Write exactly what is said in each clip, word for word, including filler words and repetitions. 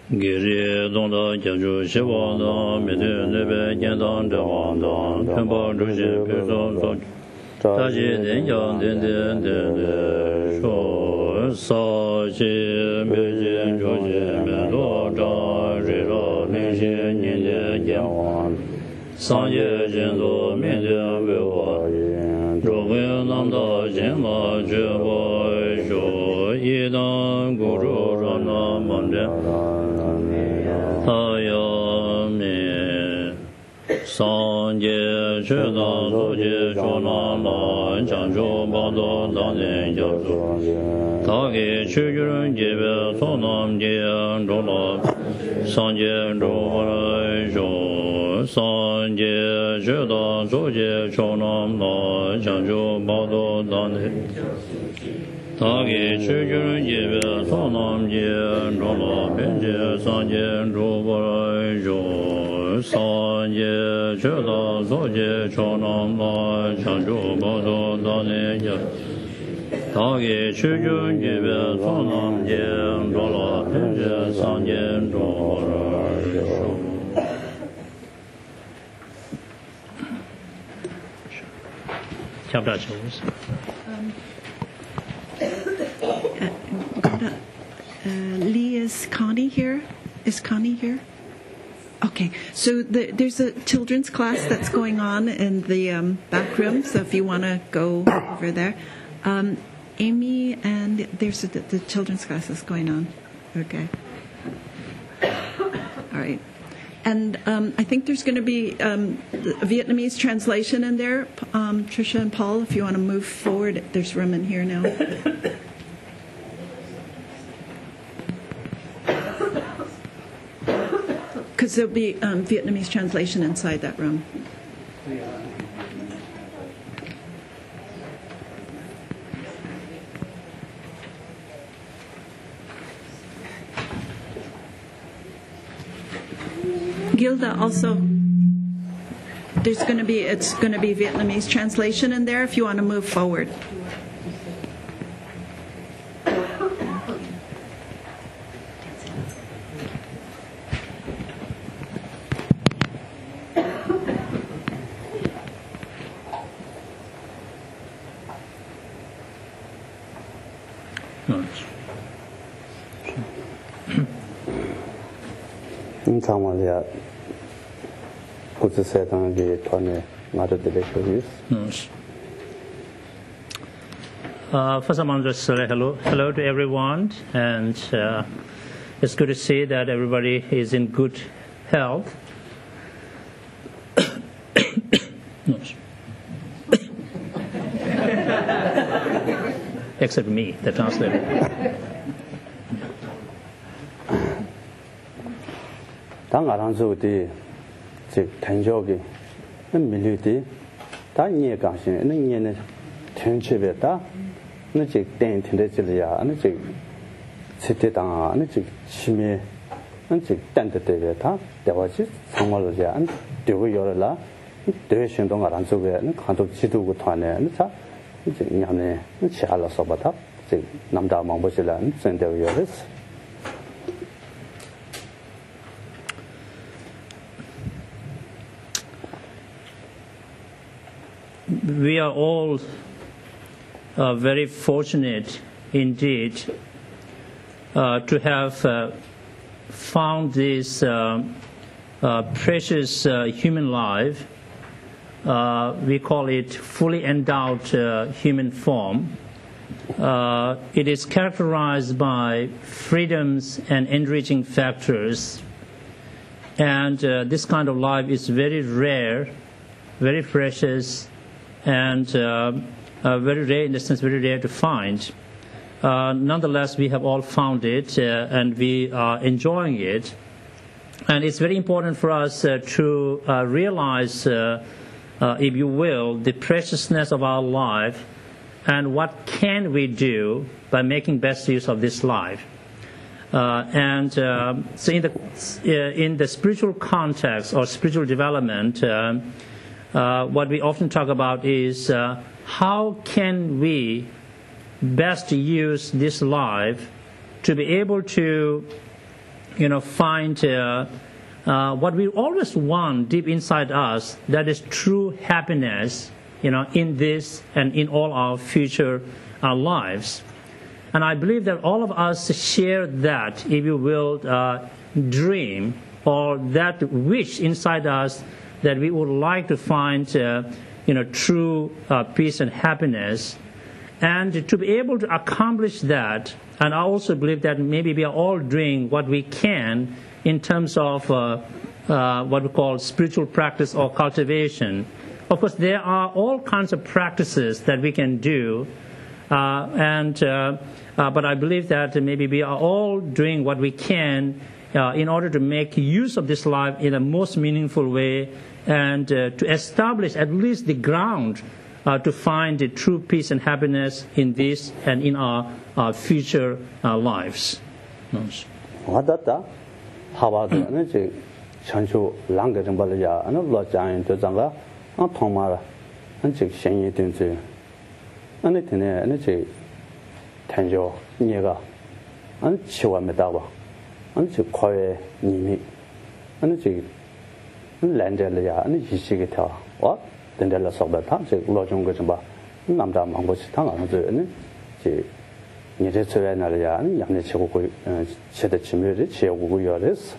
Giri Donda Gyaju Shivanda Midi Nebe Gyendan Devanda Tenpa Drushi Piso So Taji Denja Dende Dende Sho Sa Chi Meji Joji Mendo Da Rira Nishi Ninde Gyenwan Sanje Jendo Mende Wewa Droge Namda Jema Jeba Sho Yidan Guru Rana Mande Ayame Sanje Chedan Soje Chonan La Chancho Bado Danen Yasu Tage Chujurun Jebe Sonam Jian Dola Sanje Dola Jo Sanje Chedan Soje Chonan La Chancho Bado Danen Tage Chujurun Jebe Sonam Jian Dola Benje Sanje Dola Jo Sanje Chedan Soje Chonan La Chancho Bado Danen Tage Chujurun Jebe Sonam Jian Dola Benje Sanje Dola Jo Chapter choose. Um, uh, uh, Lee, is Connie here? Is Connie here? Okay, so the, there's a children's class that's going on in the um, back room, so if you want to go over there. Um, Amy, and there's a, the children's class that's going on. Okay. All right. And um, I think there's going to be um, a Vietnamese translation in there. Um, Tricia and Paul, if you want to move forward, there's room in here now. Because there'll be um, Vietnamese translation inside that room. Gilda, also, there's going to be, it's going to be Vietnamese translation in there if you want to move forward. Yes. Uh, first, I want to say hello, hello to everyone, and uh, it's good to see that everybody is in good health. Except me, the translator. Tang aran zo di zi tan jiao ge na mi lu di da nie gang xin na nie ne tian chi be da na ji den tin de ji le ya na ji ci de dang a na ji qi mi na ji dan de de be da de wa ji chang ma le ya an de gu yo le la de xin dong aran zo ge na kan do ji du gu tuan ne na cha ji nyam ne na qia la so ba da ji nam da mang bo ji la na zhen de yo le. We are all uh, very fortunate indeed uh, to have uh, found this uh, uh, precious uh, human life. Uh, we call it fully endowed uh, human form. Uh, it is characterized by freedoms and enriching factors. And uh, this kind of life is very rare, very precious, and uh, uh, very rare, in the sense, very rare to find. Uh, nonetheless, we have all found it, uh, and we are enjoying it. And it's very important for us uh, to uh, realize, uh, uh, if you will, the preciousness of our life, and what can we do by making best use of this life. Uh, and uh, so in the, uh, in the spiritual context or spiritual development, uh, Uh, what we often talk about is uh, how can we best use this life to be able to you know, find uh, uh, what we always want deep inside us, that is true happiness, you know, in this and in all our future uh, lives. And I believe that all of us share that, if you will, uh, dream or that wish inside us that we would like to find, uh, you know, true uh, peace and happiness. And to be able to accomplish that, and I also believe that maybe we are all doing what we can in terms of uh, uh, what we call spiritual practice or cultivation. Of course, there are all kinds of practices that we can do, uh, and uh, uh, but I believe that maybe we are all doing what we can uh, in order to make use of this life in the most meaningful way, and uh, to establish at least the ground uh, to find the true peace and happiness in this and in our, our future uh, lives. 와다다 하와드는 제 전주 랑게정발이야 어느 로자인 도장가 어 통마라 한즉 생이 된지 안에 되네 안에 제 탄조 니가 안 치와메다 봐 안에 제 과외 님이 안에 제 랜델이야 안에 이시게 타와 된델라 속바타 제 로종거 좀 봐. 남자 망고시 당하는 저 제 이제 저에 날이야 양내 최고고 최대 지면이 최고고 요레스.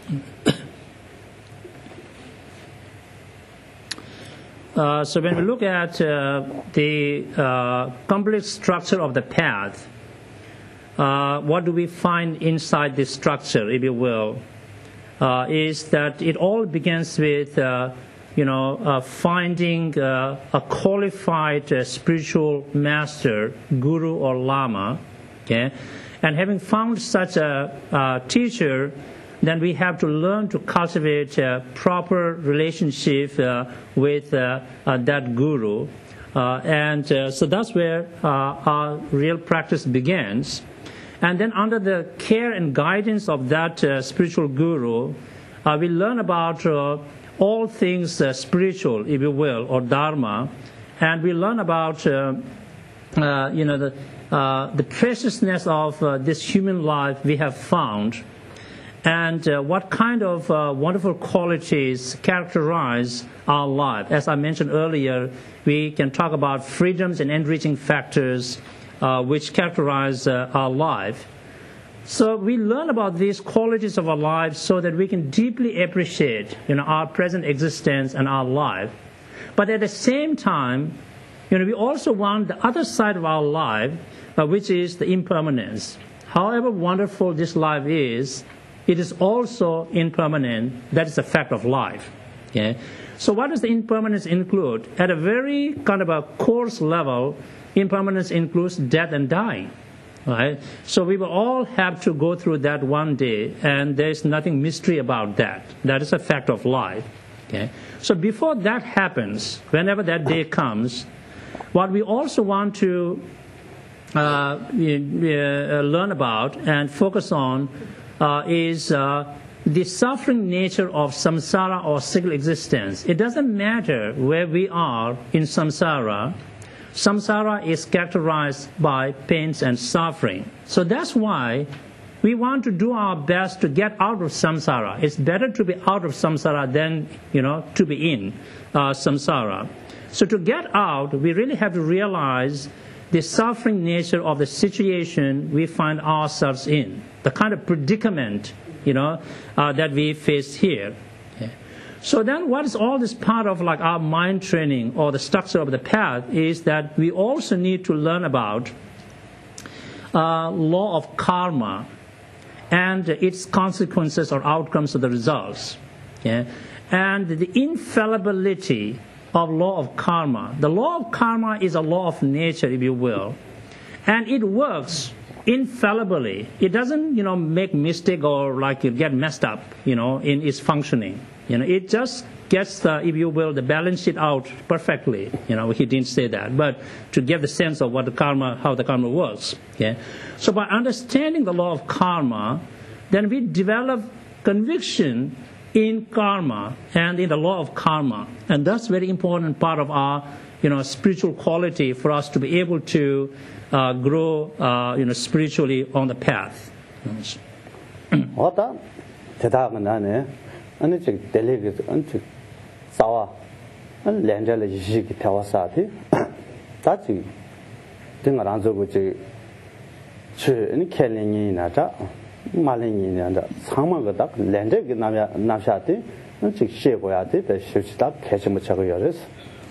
Uh, so when we look at uh, the uh, complete structure of the path, uh, what do we find inside this structure, if you will, uh, is that it all begins with uh, you know, uh, finding uh, a qualified uh, spiritual master, guru or lama, okay? And having found such a uh, teacher, then we have to learn to cultivate a proper relationship uh, with uh, uh, that guru. Uh, and uh, so that's where uh, our real practice begins. And then under the care and guidance of that uh, spiritual guru, uh, we learn about uh, all things uh, spiritual, if you will, or dharma, and we learn about, uh, uh, you know, the, uh, the preciousness of uh, this human life we have found, and uh, what kind of uh, wonderful qualities characterize our life. As I mentioned earlier, we can talk about freedoms and enriching factors uh, which characterize uh, our life. So we learn about these qualities of our lives so that we can deeply appreciate, you know, our present existence and our life. But at the same time, you know, we also want the other side of our life, uh, which is the impermanence. However wonderful this life is, it is also impermanent. That is a fact of life. Okay? So what does the impermanence include? At a very kind of a coarse level, impermanence includes death and dying. Right? So we will all have to go through that one day, and there's nothing mystery about that. That is a fact of life. Okay? So before that happens, whenever that day comes, what we also want to uh, we, we, uh, learn about and focus on uh, is uh, the suffering nature of samsara or single existence. It doesn't matter where we are in samsara. Samsara is characterized by pains and suffering. So that's why we want to do our best to get out of samsara. It's better to be out of samsara than, you know, to be in uh, samsara. So to get out, we really have to realize the suffering nature of the situation we find ourselves in, the kind of predicament, you know, uh, that we face here. So then what is all this part of like our mind training or the structure of the path is that we also need to learn about uh, law of karma and its consequences or outcomes of the results. Okay? And the infallibility of law of karma. The law of karma is a law of nature, if you will. And it works infallibly. It doesn't, you know, make mistake or like it get messed up, you know, in its functioning. You know, it just gets, uh, if you will, the balance sheet out perfectly. You know, he didn't say that, but to get the sense of what the karma, how the karma works. Okay? So by understanding the law of karma, then we develop conviction in karma and in the law of karma, and that's a very important part of our, you know, spiritual quality for us to be able to uh, grow, uh, you know, spiritually on the path. 대다가 나네 아니 즉 델리게 안즉 싸와 안 렌젤 이식이 태워사디 다지 등을 안 저고 저 저 켈링이 나자 말링이 나자 상마가 렌젤게 나야 나샤디 즉 셰고야디 배실치다 개심을 차고 열었어.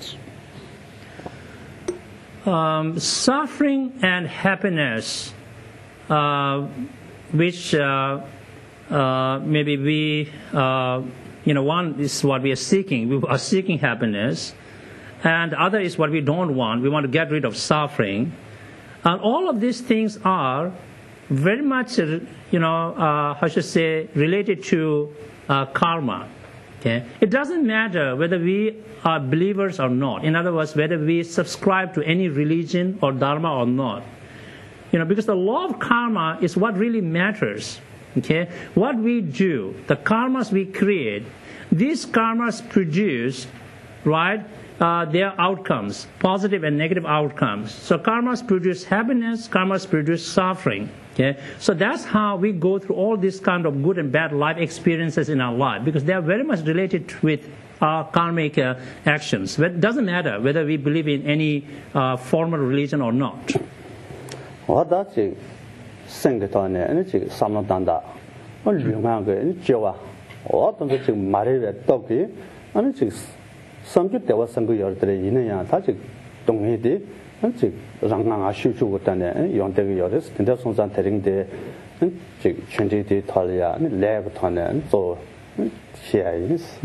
Um, suffering and happiness, uh, which uh, uh, maybe we, uh, you know, one is what we are seeking. We are seeking happiness, and other is what we don't want. We want to get rid of suffering. And all of these things are very much, you know, uh, how should I say, related to uh, karma. Okay? It doesn't matter whether we are believers or not. In other words, whether we subscribe to any religion or dharma or not. You know, because the law of karma is what really matters. Okay? What we do, the karmas we create, these karmas produce, right, uh, their outcomes, positive and negative outcomes. So karmas produce happiness, karmas produce suffering. Okay? So that's how we go through all these kind of good and bad life experiences in our life, because they are very much related with our karmic uh, actions. But it doesn't matter whether we believe in any uh, formal religion or not. 어다지 생각도네 아니 지금 삼노단다 얼마나 그 저와 어떤 게 지금 말에 떡이 아니 지금 성주 대화 선거 열들에 있느냐 다지 동의디 아니 랑랑아 슈슈고다네 용대가 열어서 근데 송산 대링데 지금 전제디 털이야 아니 레부터는 또 시야이스.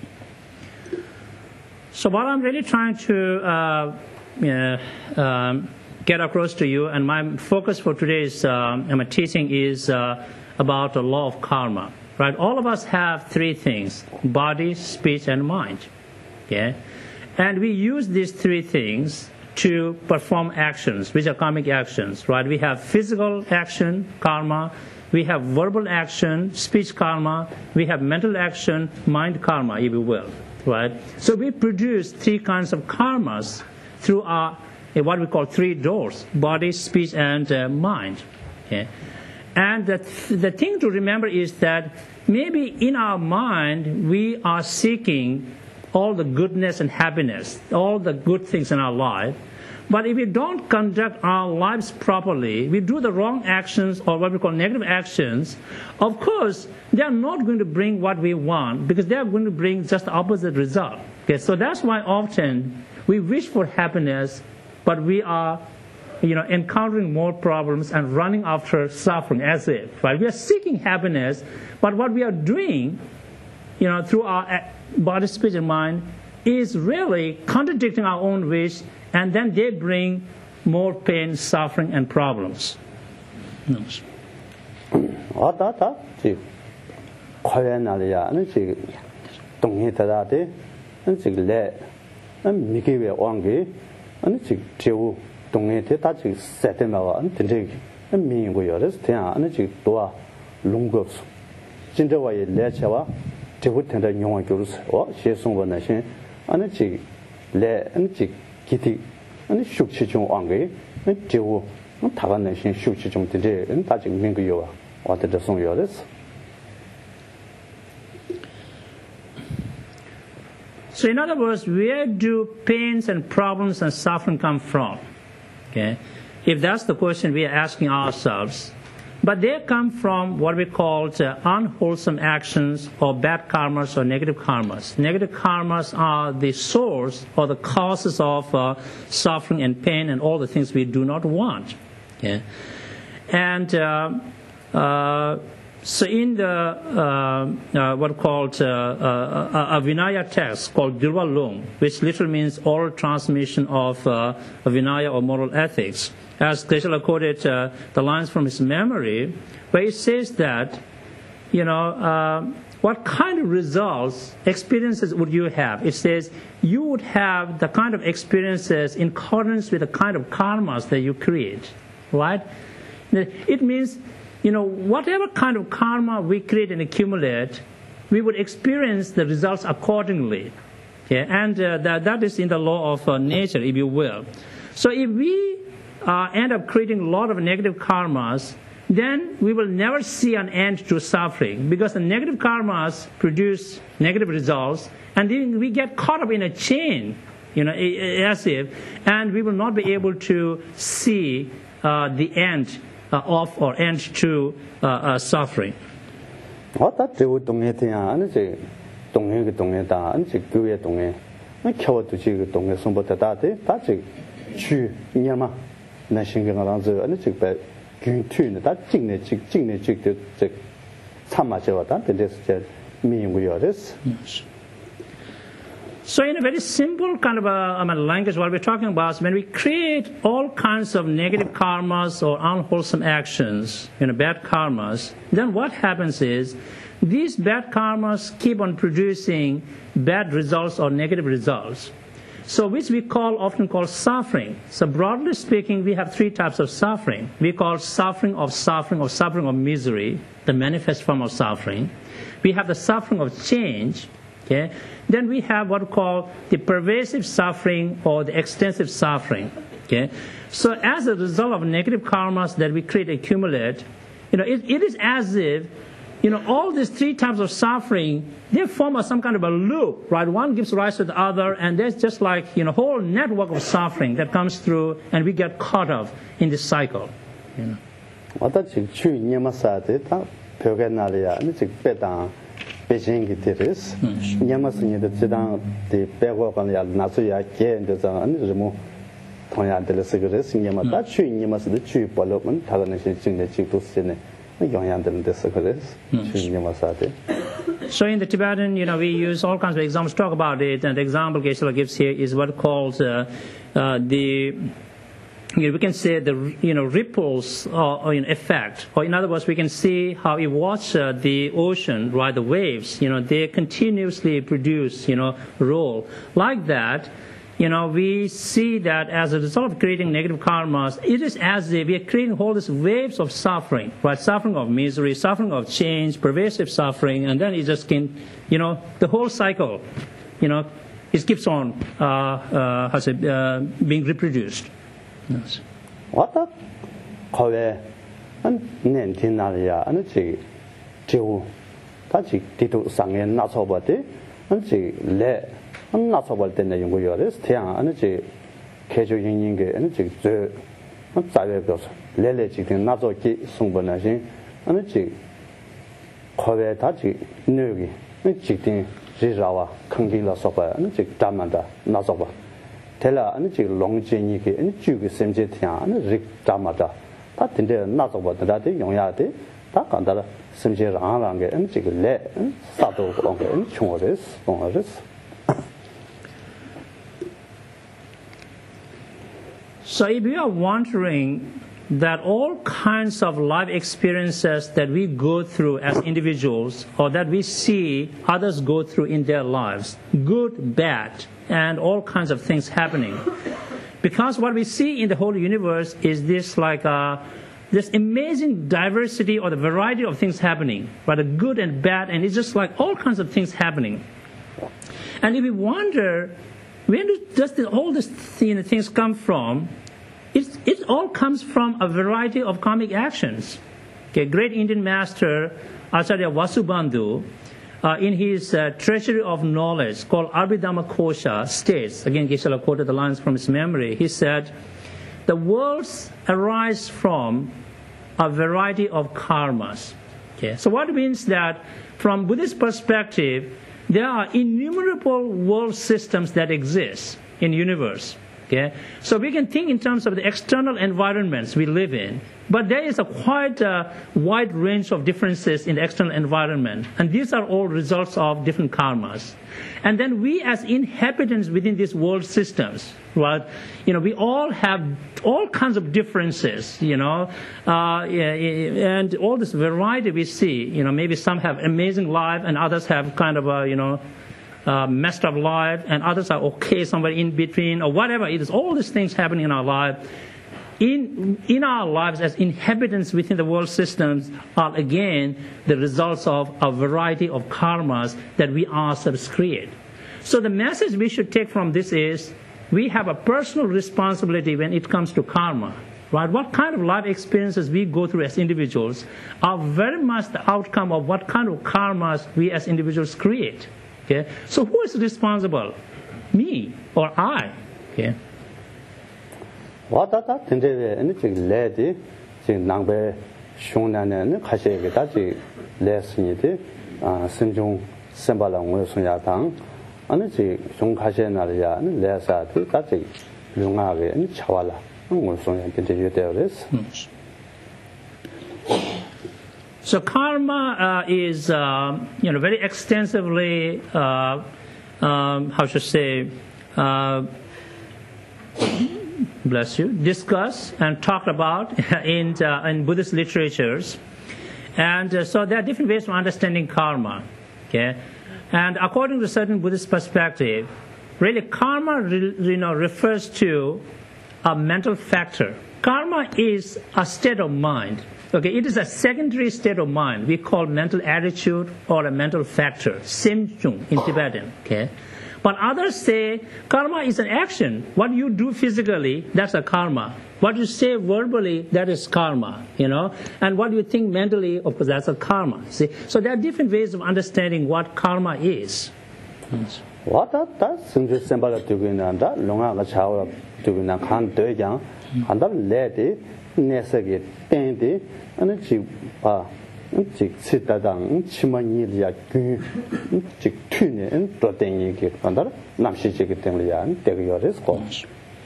So what I'm really trying to uh, yeah, um, get across to you, and my focus for today's uh, my teaching is uh, about the law of karma. Right? All of us have three things: body, speech, and mind. Okay? And we use these three things to perform actions, which are karmic actions. Right? We have physical action, karma. We have verbal action, speech karma. We have mental action, mind karma, if you will. Right? So we produce three kinds of karmas through our uh, what we call three doors: body, speech, and uh, mind. Okay? And the, th- the thing to remember is that maybe in our mind we are seeking all the goodness and happiness, all the good things in our life. But if we don't conduct our lives properly, we do the wrong actions or what we call negative actions, of course, they are not going to bring what we want, because they are going to bring just the opposite result. Okay, so that's why often we wish for happiness, but we are, you know, encountering more problems and running after suffering as if, right? We are seeking happiness, but what we are doing, you know, through our body, speech, and mind is really contradicting our own wish, and then they bring more pain, suffering, and problems. 아, 다, 다, 지, 과연 알이야. 아니, 지, 동의 대다대, 아니, 지, 레, 아니, 미기외 왕기, 아니, 지, 제우, 동의 대다, 지, 세테마와, 아니, 된적이, 아니, 미인고 열어서, 대야, 아니, 지, 도와, 롱겁수. 진짜와의 레체와, 제우 텐다 용화 교루스, 어, 시송원나 신, 아니, 지, 레, 아니, 지, 기티 아니 숙취중 왕게 제우 다가는 신 숙취중 되게 다지 민구요와 와드더 송요레스. So in other words, where do pains and problems and suffering come from? Okay, if that's the question we are asking ourselves, but they come from what we call uh, unwholesome actions or bad karmas or negative karmas. Negative karmas are the source or the causes of uh, suffering and pain and all the things we do not want. Okay? And uh, uh, so in the uh, uh, what called uh, uh, a Vinaya text called Dirva Lung, which literally means oral transmission of uh, a Vinaya or moral ethics, as Geshe-la quoted uh, the lines from his memory, where it says that, you know, uh, what kind of results, experiences would you have? It says you would have the kind of experiences in accordance with the kind of karmas that you create, right? It means, you know, whatever kind of karma we create and accumulate, we would experience the results accordingly. Okay? And uh, that, that is in the law of uh, nature, if you will. So if we Uh, end up creating a lot of negative karmas, then we will never see an end to suffering, because the negative karmas produce negative results, and then we get caught up in a chain, you know, as if, and we will not be able to see uh, the end uh, of or end to uh, uh, suffering. What that do 동해 대야 아니 제 동해 그 동해다 아니 제 교회 동해 나 겨우 두지 그 동해 선보다 다데 다지 주 냐마 나 신경을 아니 제 균투는 다 찍네 찍 찍네 찍도 제 참마셔다 근데 제 미용이어스. So in a very simple kind of a, um, a language, what we're talking about is when we create all kinds of negative karmas or unwholesome actions, you know, bad karmas, then what happens is these bad karmas keep on producing bad results or negative results. So which we call often call suffering. So broadly speaking, we have three types of suffering. We call suffering of suffering or suffering of misery, the manifest form of suffering. We have the suffering of change. Okay? Then we have what we call the pervasive suffering or the extensive suffering. Okay? So as a result of negative karmas that we create, accumulate, you know, it, it is as if, you know, all these three types of suffering, they form a, some kind of a loop, right? One gives rise to the other, and there's just like, you know, whole network of suffering that comes through, and we get caught up in this cycle. You know. What 지금 주 냐마사데 다 벽에 날이야. 아니 지금 빼다. Beijing is Yamasini the Zidang, the Begwakan Natsuya, and the Zan, Tonya de la Cigarettes in Yamata, Yamas the Chu Development, Talanation, the Chief to Sine, Yongan de the Cigarettes, Yamasate. So in the Tibetan, you know, we use all kinds of examples to talk about it, and the example Geshe-la gives here is what calls uh, uh, the You know, we can say the you know ripples or, or you know, effect, or in other words, we can see how you watch uh, the ocean, right? The waves, you know, they continuously produce, you know, roll like that. You know, we see that as a result of creating negative karmas, it is as if we are creating all these waves of suffering, right? Suffering of misery, suffering of change, pervasive suffering, and then it just can, you know, the whole cycle, you know, it keeps on uh, uh, how to say, uh, being reproduced. Yes. What up? Kowe, and Nentinaria, and a Jew, Tachi, Tito Sangan, not so about it, and she le, and not so about the Yunguyoris, Tian, and a casual yin, and a Jew, and Zagos, Lele chicken, not so key, Sumbanashi, and a chick. Kowe Tachi, Nugi, and chicken, Zizawa, Kangila Sopa, and a chick Damanda, not so about. Tela and the long journey and Juke Semjetian and Rick Damada. That in there not about that young yard, that under Semjer Arange and Jig Le and Saddle on and Chores on this. So if you are wondering that all kinds of life experiences that we go through as individuals or that we see others go through in their lives, good, bad, and all kinds of things happening. Because what we see in the whole universe is this like uh, this amazing diversity or the variety of things happening, right? The good and bad, and it's just like all kinds of things happening. And if we wonder, where does this, all these you know, things come from? It's, it all comes from a variety of karmic actions. Okay, great Indian master Acharya Vasubandhu, Uh, in his uh, Treasury of Knowledge called Abhidhamma Kosha states, again Geshe-la quoted the lines from his memory, he said, the worlds arise from a variety of karmas. Okay? So what it means that from Buddhist perspective, there are innumerable world systems that exist in the universe. Okay? So we can think in terms of the external environments we live in, but there is a quite uh, wide range of differences in the external environment, and these are all results of different karmas. And then we as inhabitants within these world systems, right, you know, we all have all kinds of differences, you know, uh, and all this variety we see, you know, maybe some have amazing life and others have kind of a, you know, Uh, messed up life, and others are okay, somewhere in between, or whatever it is. All these things happening in our life, in in our lives as inhabitants within the world systems, are again the results of a variety of karmas that we ourselves create. So the message we should take from this is we have a personal responsibility when it comes to karma. right? What kind of life experiences we go through as individuals are very much the outcome of what kind of karmas we as individuals create. Okay? So who is responsible? Me or I? Okay? What are that? Anything lady, sing number, Shunan and Kashegati, less needy, Sinjung, Sembalang, Wilson Yatang, and it's Shung Kashenaria, and less at it, that's it, Lungavi and Chawala, and Wilson continue there is. So karma uh, is, uh, you know, very extensively, uh, um, how should I say, uh, bless you, discussed and talked about in, uh, in Buddhist literatures. And uh, so there are different ways of understanding karma. Okay? And according to certain Buddhist perspective, really karma re, you know, refers to a mental factor. Karma is a state of mind. Okay, it is a secondary state of mind we call mental attitude or a mental factor, simchung in Tibetan. Okay, but others say karma is an action. What you do physically, that's a karma. What you say verbally, that is karma. You know, and what you think mentally, of course, that's a karma. See, so there are different ways of understanding what karma is. Yes. What that that's in symbol to win and that long a child to win a can do young and that lady. Nesagit, Tandy, and a cheap, ah, chick sit down, Chimania, chick tune, and protein get under, Namshi Chickitanian, take your response.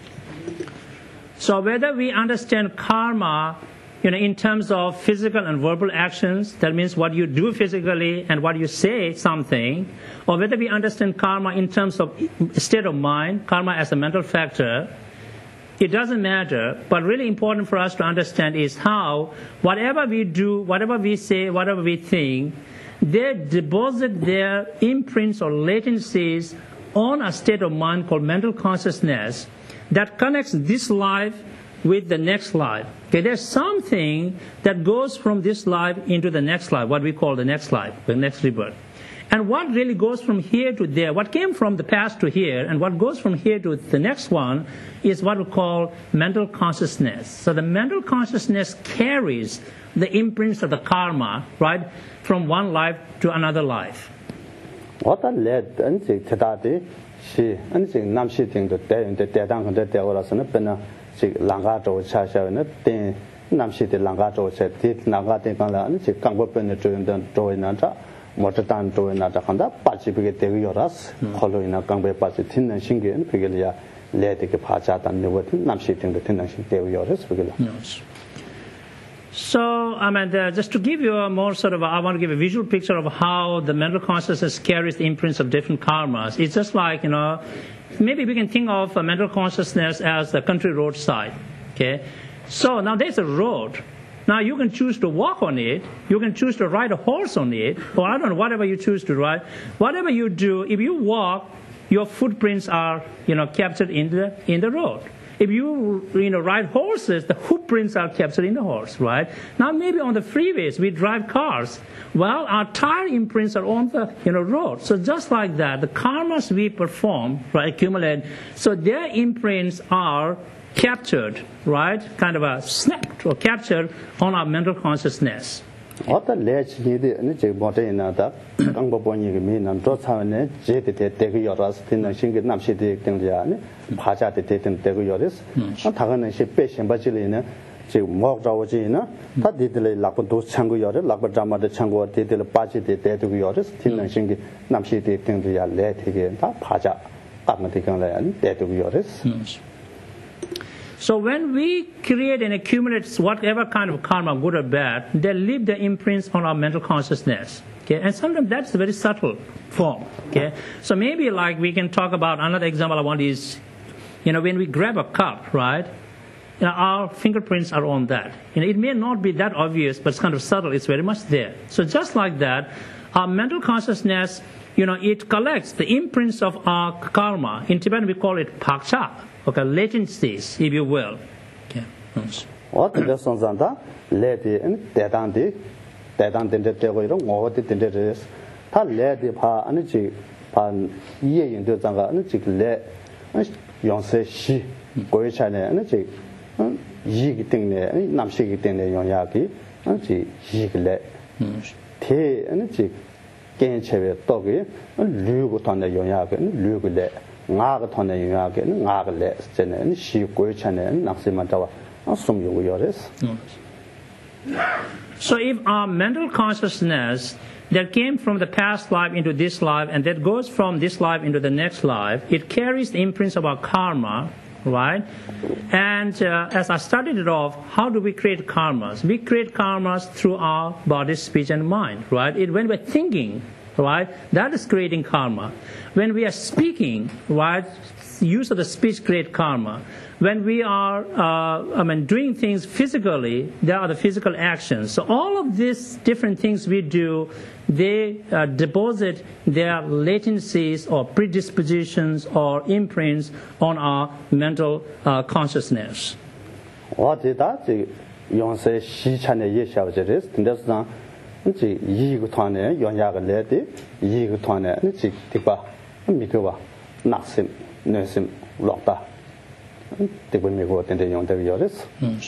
So, whether we understand karma, you know, in terms of physical and verbal actions, that means what you do physically and what you say something, or whether we understand karma in terms of state of mind, karma as a mental factor, it doesn't matter, but really important for us to understand is how whatever we do, whatever we say, whatever we think, they deposit their imprints or latencies on a state of mind called mental consciousness that connects this life with the next life. Okay, there's something that goes from this life into the next life, what we call the next life, the next rebirth. And what really goes from here to there, what came from the past to here, and what goes from here to the next one is what we call mental consciousness. So the mental consciousness carries the imprints of the karma, right, from one life to another life. What led and the Tadati, she and the Namshi thing to day and the Dedan and the Deoras and the Pena, she Langato Chasha and the Namshi the Langato said, Nagati and she can't open the joint and join another. Mototan to another Handa, Pachipic Yoras, following a Gangbe Pachi Tin and Shingi and Pigilia, Letic Pachat and Newatin, Namshit in the Tin and Shingi. Yes. So, I mean, uh, just to give you a more sort of, a, I want to give a visual picture of how the mental consciousness carries the imprints of different karmas. It's just like, you know, maybe we can think of a mental consciousness as the country roadside. Okay? So now there's a road. Now you can choose to walk on it, you can choose to ride a horse on it, or I don't know, whatever you choose to ride. Whatever you do, if you walk, your footprints are, you know, captured in the in the road. If you, you know, ride horses, the footprints are captured in the horse, right? Now maybe on the freeways, we drive cars. Well, our tire imprints are on the, you know, road. So just like that, the karmas we perform, right, accumulate, so their imprints are captured, right, kind of a snapped or captured on our mental consciousness. What the ledge needed and the body in that, Gangaboni mean and Dothan, Jet, Tegoras, Tin and Shingi Namshi, Tingiani, Pacha, the Titan Tegoris, and Tagan and Ship Patient Bacilina, she walked our Gina, that did the Lapo Chango Yore, Lapajama, the Chango, did the Pachi, the Tegoris, Tin and Shingi Namshi, Tingia, let again, Pacha, Atmatican and Tegoris. So when we create and accumulate whatever kind of karma, good or bad, they leave their imprints on our mental consciousness. Okay, and sometimes that's a very subtle form. Okay, so maybe like we can talk about another example I want is, you know, when we grab a cup, right? You know, our fingerprints are on that. You know, it may not be that obvious, but it's kind of subtle. It's very much there. So just like that, our mental consciousness, you know, it collects the imprints of our karma. In Tibetan, we call it pakcha. Okay, latencies, if you will. Okay. What the sons on that? Lady and Dadandi, Dadandi, the Tero, or the Tenders, Ta lady pa energy, pan ye into Zanga, energy let, Yon say she, go China energy, yi ting ne nam shi ting ne yong ya ki an ji yi le te an ji gen che be to ge lu gu ton ne yong ya ge lu gu le nga ge ton ne yong ya ge nga ge le chen ne shi gu chen ne nam si ma da wa sum yu yo res. So if our mental consciousness that came from the past life into this life and that goes from this life into the next life, it carries the imprints of our karma, right? And uh, as I started it off, how do we create karmas? We create karmas through our body, speech, and mind, right? It, when we're thinking, right, that is creating karma. When we are speaking, right, use of the speech create karma. When we are, uh, I mean, doing things physically, there are the physical actions. So all of these different things we do, they uh, deposit their latencies or predispositions or imprints on our mental uh, consciousness. What did that? You say she channel yes, I was just that's not. Yi gu tuan ne yong ya ge le de yi gu tuan ne ji de ba mi ge wa na sim ne sim lo da de bu mi go den de yong de yo des.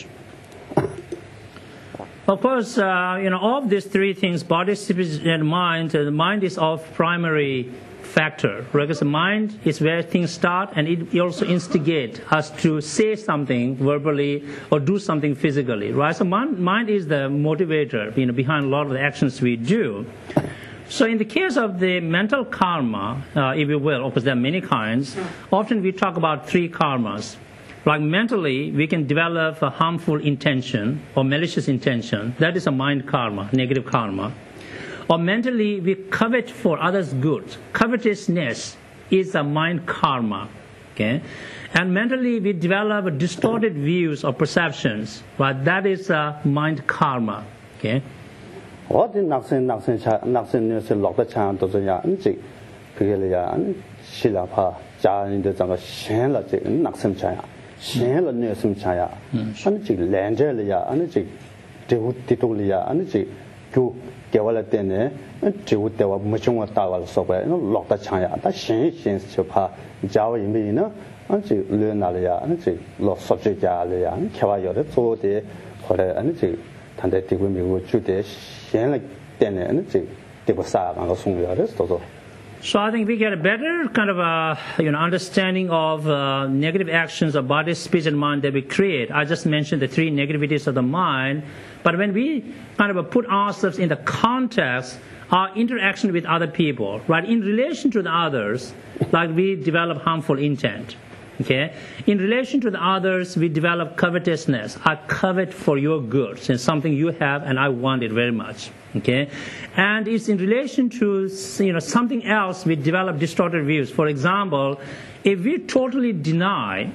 Of course, uh, you know, of these three things, body, speech, and mind, uh, the mind is of primary factor. Because the mind is where things start, and it also instigates us to say something verbally or do something physically, right? So mind, mind is the motivator, you know, behind a lot of the actions we do. So in the case of the mental karma, uh, if you will, of course there are many kinds, often we talk about three karmas. Like mentally, we can develop a harmful intention or malicious intention. That is a mind karma, negative karma. Or mentally, we covet for others' good. Covetousness is a mind karma. Okay? And mentally, we develop distorted views or perceptions. But that is a mind karma. Okay? What in Naxin Naxin Naxin news lock the chan to the yan jig, Pigelia, Shilapa, Jan in the Zanga Shen la jig, Naxim Chaya, Shen la Nusim Chaya, and jig Langelia, and jig Titulia, and jig Gu. Gewala tene, jiwu dewa mchungwa tawal sobe, no lokta chaya, ta shen shen chupa, jawa yimbi na, anji luna liya, anji lo subject ya liya, kewa yore zo de, hore anji tante tigu migu ju de shen la tene, anji tigu sa ganga sung yore so. So I think we get a better kind of a you know understanding of uh, negative actions of body, speech, and mind that we create. I just mentioned the three negativities of the mind, but when we kind of put ourselves in the context, our interaction with other people, right, in relation to the others, like we develop harmful intent. Okay, in relation to the others, we develop covetousness. I covet for your goods and something you have, and I want it very much. Okay, and it's in relation to you know something else we develop distorted views. For example, if we totally deny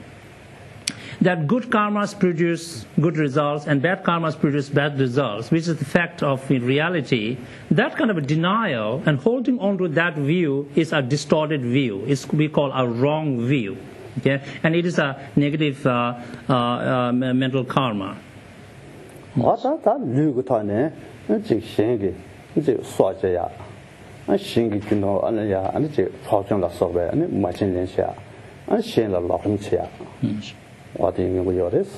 that good karmas produce good results and bad karmas produce bad results, which is the fact of in reality, that kind of a denial and holding on to that view is a distorted view. It's we call a wrong view. Okay, and it is a negative uh, uh, uh, mental karma. What that that lu gu ne, ji shen ge, ji shuo jie ya, an shen ge jun no an ya, an ji huo zhong la so bei, an ma jin lian xia, an shen la lao hong qi ya. What do you mean this?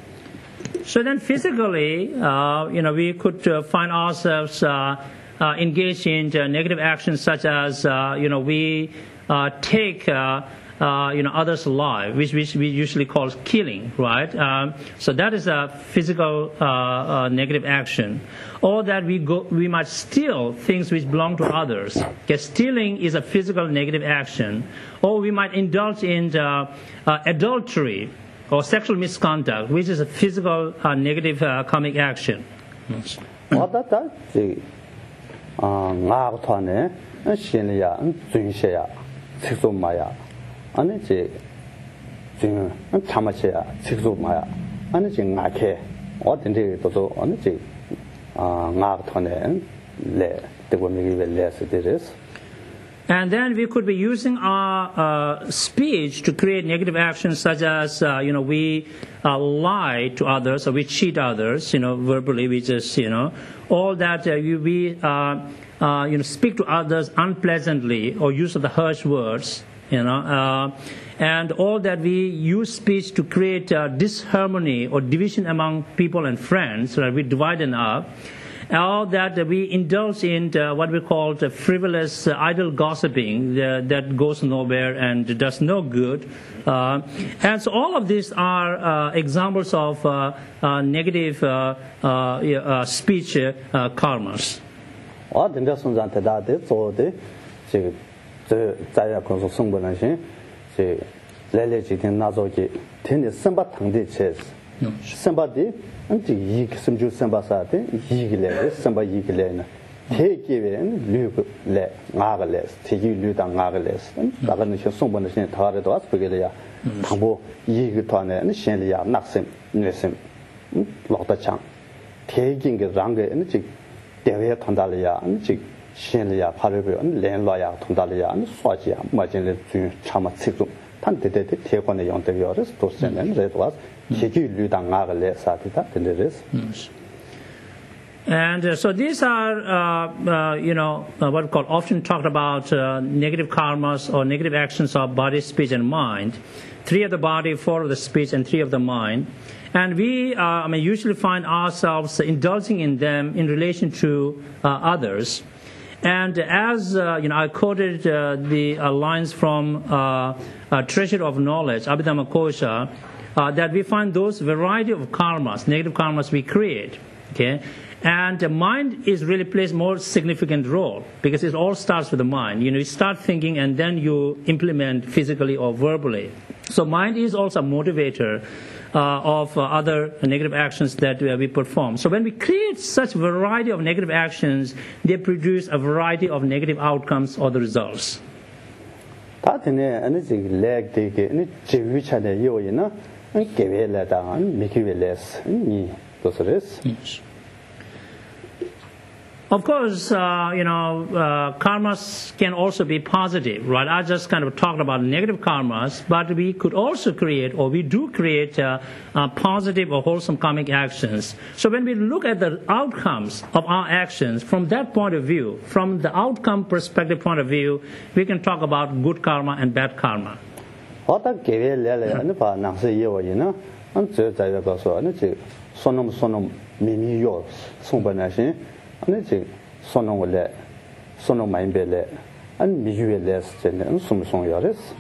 So then physically, uh, you know, we could uh, find ourselves uh, uh, engaged in uh, negative actions such as, uh, you know, we uh, take uh, Uh, you know, others' life, which, which we usually call killing, right? Um, so that is a physical uh, uh, negative action. Or that we go, we might steal things which belong to others. Okay, stealing is a physical negative action. Or we might indulge in uh, uh, adultery or sexual misconduct, which is a physical uh, negative uh, karmic action. What that that the ah nga ba thwa ne, shin ya, zun xie ya, cixu ma ya. Ani ji jing an tama che ya cixu ma ya ani ji nga ke o den de do do ani ji a nga thon ne le de wo mi ge le se de res. And then we could be using our uh, speech to create negative actions such as, uh, you know, we uh, lie to others or we cheat others, you know, verbally we just, you know, all that uh, we, we uh, uh, you know, speak to others unpleasantly or use of the harsh words. you know, uh, and all that we use speech to create uh, disharmony or division among people and friends, right? We divide them up. All that we indulge in uh, what we call the frivolous, uh, idle gossiping uh, that goes nowhere and does no good. Uh, and so all of these are uh, examples of uh, uh, negative uh, uh, uh, speech uh, uh, karmas. 我等着送上太大的做的这个这在呀工作送过来些这来来几天拿走去天天三八堂的车子三八的嗯这一个什么就三八啥的一个来的三八一个来呢铁几人六个来五个来铁几六到五个来嗯大概那些送过来些他的多少不给了呀他不一个团呢那现在呀那什那什嗯老大强铁几个让个那这 대외 통달이야 즉 신리야 파르고 렌로야 통달이야 소지야 뭐진의 주 참아 책도 탄데데 대관의 영대여스 도스는 레도스 기기류당 나가래 사티다 된데스 And uh, so these are, uh, uh, you know, uh, what we call often talked about uh, negative karmas or negative actions of body, speech, and mind. Three of the body, four of the speech, and three of the mind. And we, uh, I mean, usually find ourselves indulging in them in relation to uh, others. And as, uh, you know, I quoted uh, the uh, lines from uh, uh, Treasure of Knowledge, Abhidhamma Kosha, uh, that we find those variety of karmas, negative karmas we create, okay? And the mind is really plays more significant role because it all starts with the mind. You know, you start thinking and then you implement physically or verbally. So mind is also a motivator uh, of uh, other negative actions that uh, we perform. So when we create such variety of negative actions, they produce a variety of negative outcomes or the results. 다들 아니 지금 렉 되게 아니 제위차대 요이나 개별하다 미기별레스 이 도스레스. Of course, uh, you know, uh, karmas can also be positive, right? I just kind of talked about negative karmas, but we could also create, or we do create, uh, uh, positive or wholesome karmic actions. So when we look at the outcomes of our actions from that point of view, from the outcome perspective point of view, we can talk about good karma and bad karma. 어떤 개별레레 아니 봐 남세 요이나 안저 자여 가서 아니 지 손놈 손놈 미미요 송번하신 아니 지 손놈을래 손놈 마인벨래 안 미유엘레스는 숨송여레스.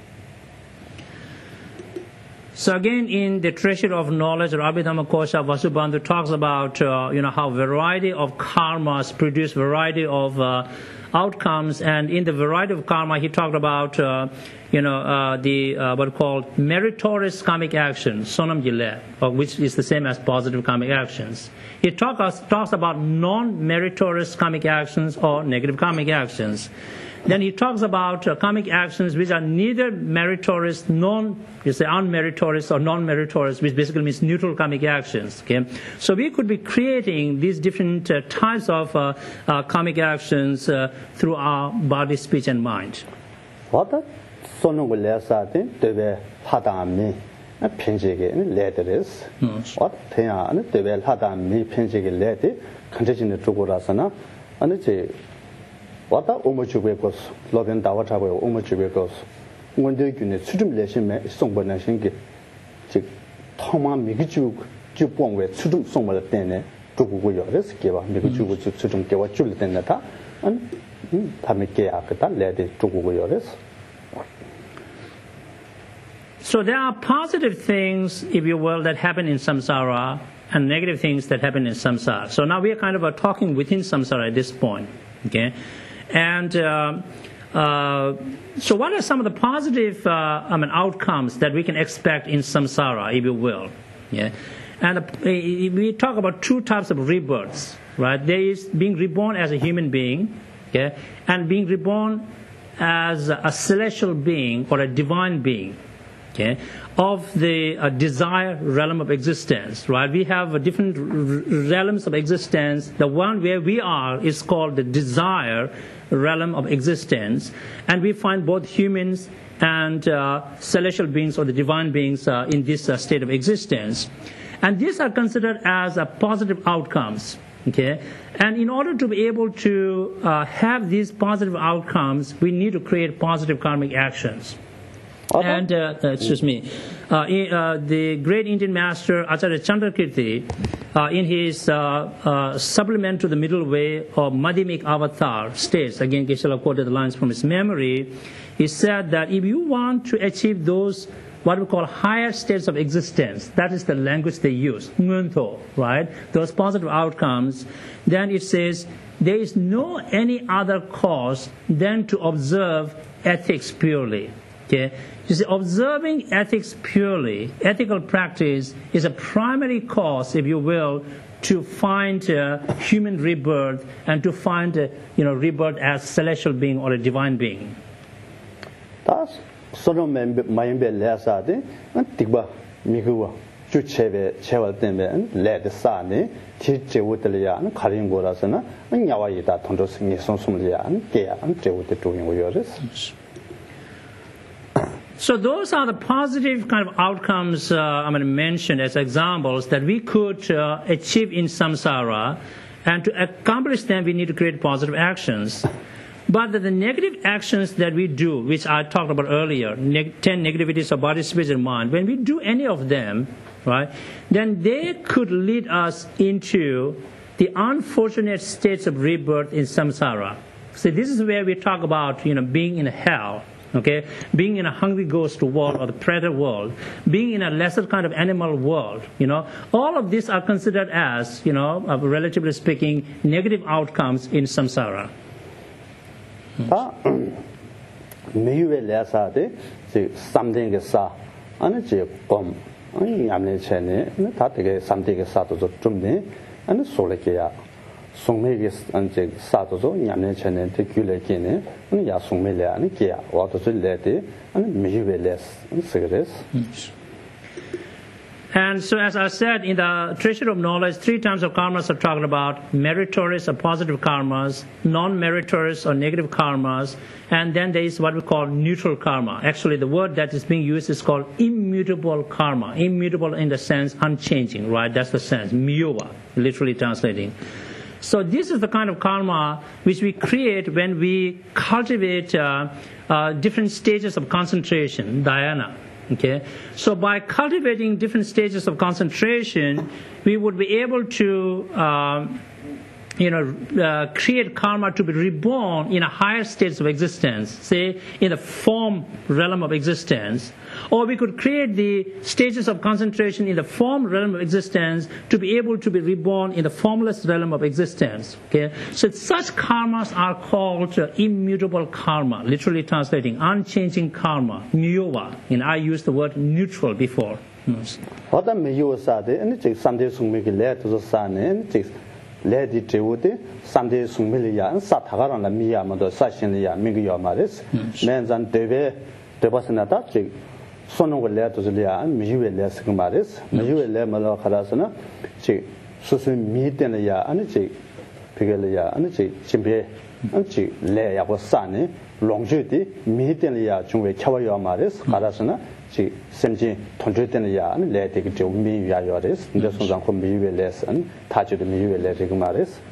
So again, in the Treasure of Knowledge, Abhidhamma Kosha, Vasubandhu talks about uh, you know how variety of karmas produce variety of uh, outcomes, and in the variety of karma, he talked about uh, you know uh, the uh, what called meritorious karmic actions, sonam yile, which is the same as positive karmic actions. He talk, talks about non-meritorious karmic actions or negative karmic actions. Then he talks about uh, karmic actions which are neither meritorious, non, you say unmeritorious or non-meritorious, which basically means neutral karmic actions. Okay, so we could be creating these different uh, types of uh, uh, karmic actions uh, through our body, speech, and mind. What? 손은 원래사데 되게 하다미 편지게 레드레스. What? 태야는 되게 하다미 편지게 레드 컨디션의 쪽으로서나 아니 제 왔다 오모주베고스 로벤 다와타고 오모주베고스 원대균의 수준 내심에 송번한 신기 즉 통만 미기주 주봉외 수준 송번을 때네 두고고요. 그래서 개와 미기주고 수준 개와 줄 때네다 안 담게 아까다 레디 두고고요. 그래서 So there are positive things, if you will, that happen in samsara and negative things that happen in samsara. So now we are kind of uh, talking within samsara at this point, okay? And uh, uh, so what are some of the positive uh, I mean, outcomes that we can expect in samsara, if you will? Yeah? And uh, we talk about two types of rebirths, right? There is being reborn as a human being, okay? And being reborn as a celestial being or a divine being. Okay, of the uh, desire realm of existence, right? We have uh, different r- realms of existence. The one where we are is called the desire realm of existence, and we find both humans and uh, celestial beings or the divine beings uh, in this uh, state of existence. And these are considered as uh, positive outcomes. Okay, and in order to be able to uh, have these positive outcomes, we need to create positive karmic actions. Okay. And uh, uh, excuse me, uh, in, uh, the great Indian master Acharya Chandrakirti, uh, in his uh, uh, supplement to the middle way of Madhyamik Avatar, states, again Geshe-la quoted the lines from his memory, he said that if you want to achieve those what we call higher states of existence, that is the language they use, ngunto, right? Those positive outcomes, then it says there is no any other cause than to observe ethics purely. Okay? You see, observing ethics purely, ethical practice is a primary cause, if you will, to find uh, human rebirth and to find uh, you know, rebirth as celestial being or a divine being. That's solo maybe less at it, and Tigba, Migua, Chucheve, Cheval Tembe, Led the Sani, Teach Wutalian, Karim Gorasana, and Yawaita Tondos Nisonsumlian, Gea, and Jewut doing yours. So those are the positive kind of outcomes uh, I'm going to mention as examples that we could uh, achieve in samsara, and to accomplish them we need to create positive actions. But the negative actions that we do, which I talked about earlier, neg- ten negativities of body, speech, and mind, when we do any of them, right, then they could lead us into the unfortunate states of rebirth in samsara. So this is where we talk about, you know, being in hell, okay, being in a hungry ghost world or the predator world, being in a lesser kind of animal world, you know. All of these are considered as, you know, uh, relatively speaking, negative outcomes in samsara. Ah, maybe less at it, something is sa, and a bomb. I am a chene, and that something is sato jumne, and a solekea. Song makes and sato, Yamne chene, teculekine, and Yasumela and Kia, water to let it, and maybe less cigarettes. And so, as I said, in the treasure of knowledge, three types of karmas are talking about: meritorious or positive karmas, non-meritorious or negative karmas, and then there is what we call neutral karma. Actually, the word that is being used is called immutable karma. Immutable in the sense unchanging, right? That's the sense. Myuva, literally translating. So this is the kind of karma which we create when we cultivate uh, uh, different stages of concentration, dhyana. Okay, so by cultivating different stages of concentration, we would be able to, um, you know, uh, create karma to be reborn in a higher states of existence, say in the form realm of existence, or we could create the stages of concentration in the form realm of existence to be able to be reborn in the formless realm of existence. Okay, so such karmas are called uh, immutable karma, literally translating unchanging karma, nyova. And I used the word neutral before. Yes. What am you said? And it takes Sunday to make a letter to the sun, and it takes Lady Jewude, Sunday Sumilia, and Satharan, la Mia, Modo Sashinia, Mingio Maris, Mens and Deve, the Basanata. Sono will let to the Lia, and Miu less Maris, Miu le Malo Carasana, she Susan meet in the ya, and she Pigalia, and she Chimpe, and she lay up was sunny, long duty, meet in the ya, Jungwe Kawayo Maris, Carasana, she sent you Tondrit in the ya, and let it to me Yayoris, and just one from Miu less and touch the Miu let Maris.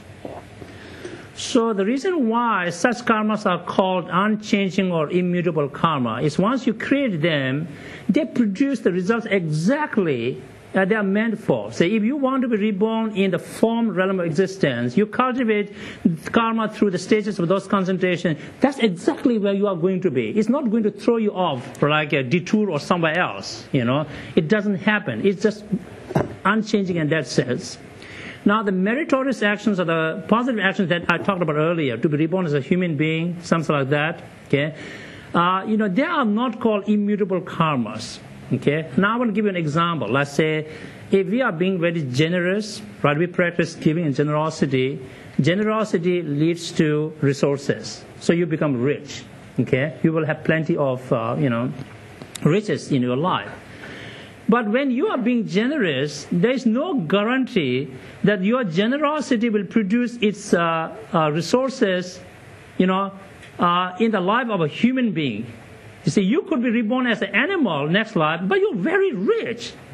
So the reason why such karmas are called unchanging or immutable karma is once you create them, they produce the results exactly that they are meant for. So if you want to be reborn in the form realm of existence, you cultivate karma through the stages of those concentrations, that's exactly where you are going to be. It's not going to throw you off for like a detour or somewhere else, you know. It doesn't happen. It's just unchanging in that sense. Now, the meritorious actions or the positive actions that I talked about earlier, to be reborn as a human being, something like that, okay, uh, you know, they are not called immutable karmas, okay. Now, I want to give you an example. Let's say, if we are being very generous, right, we practice giving and generosity, generosity leads to resources. So you become rich, okay. You will have plenty of, uh, you know, riches in your life. But when you are being generous, there is no guarantee that your generosity will produce its uh, uh, resources, you know, uh, in the life of a human being. You see, you could be reborn as an animal next life, but you're very rich.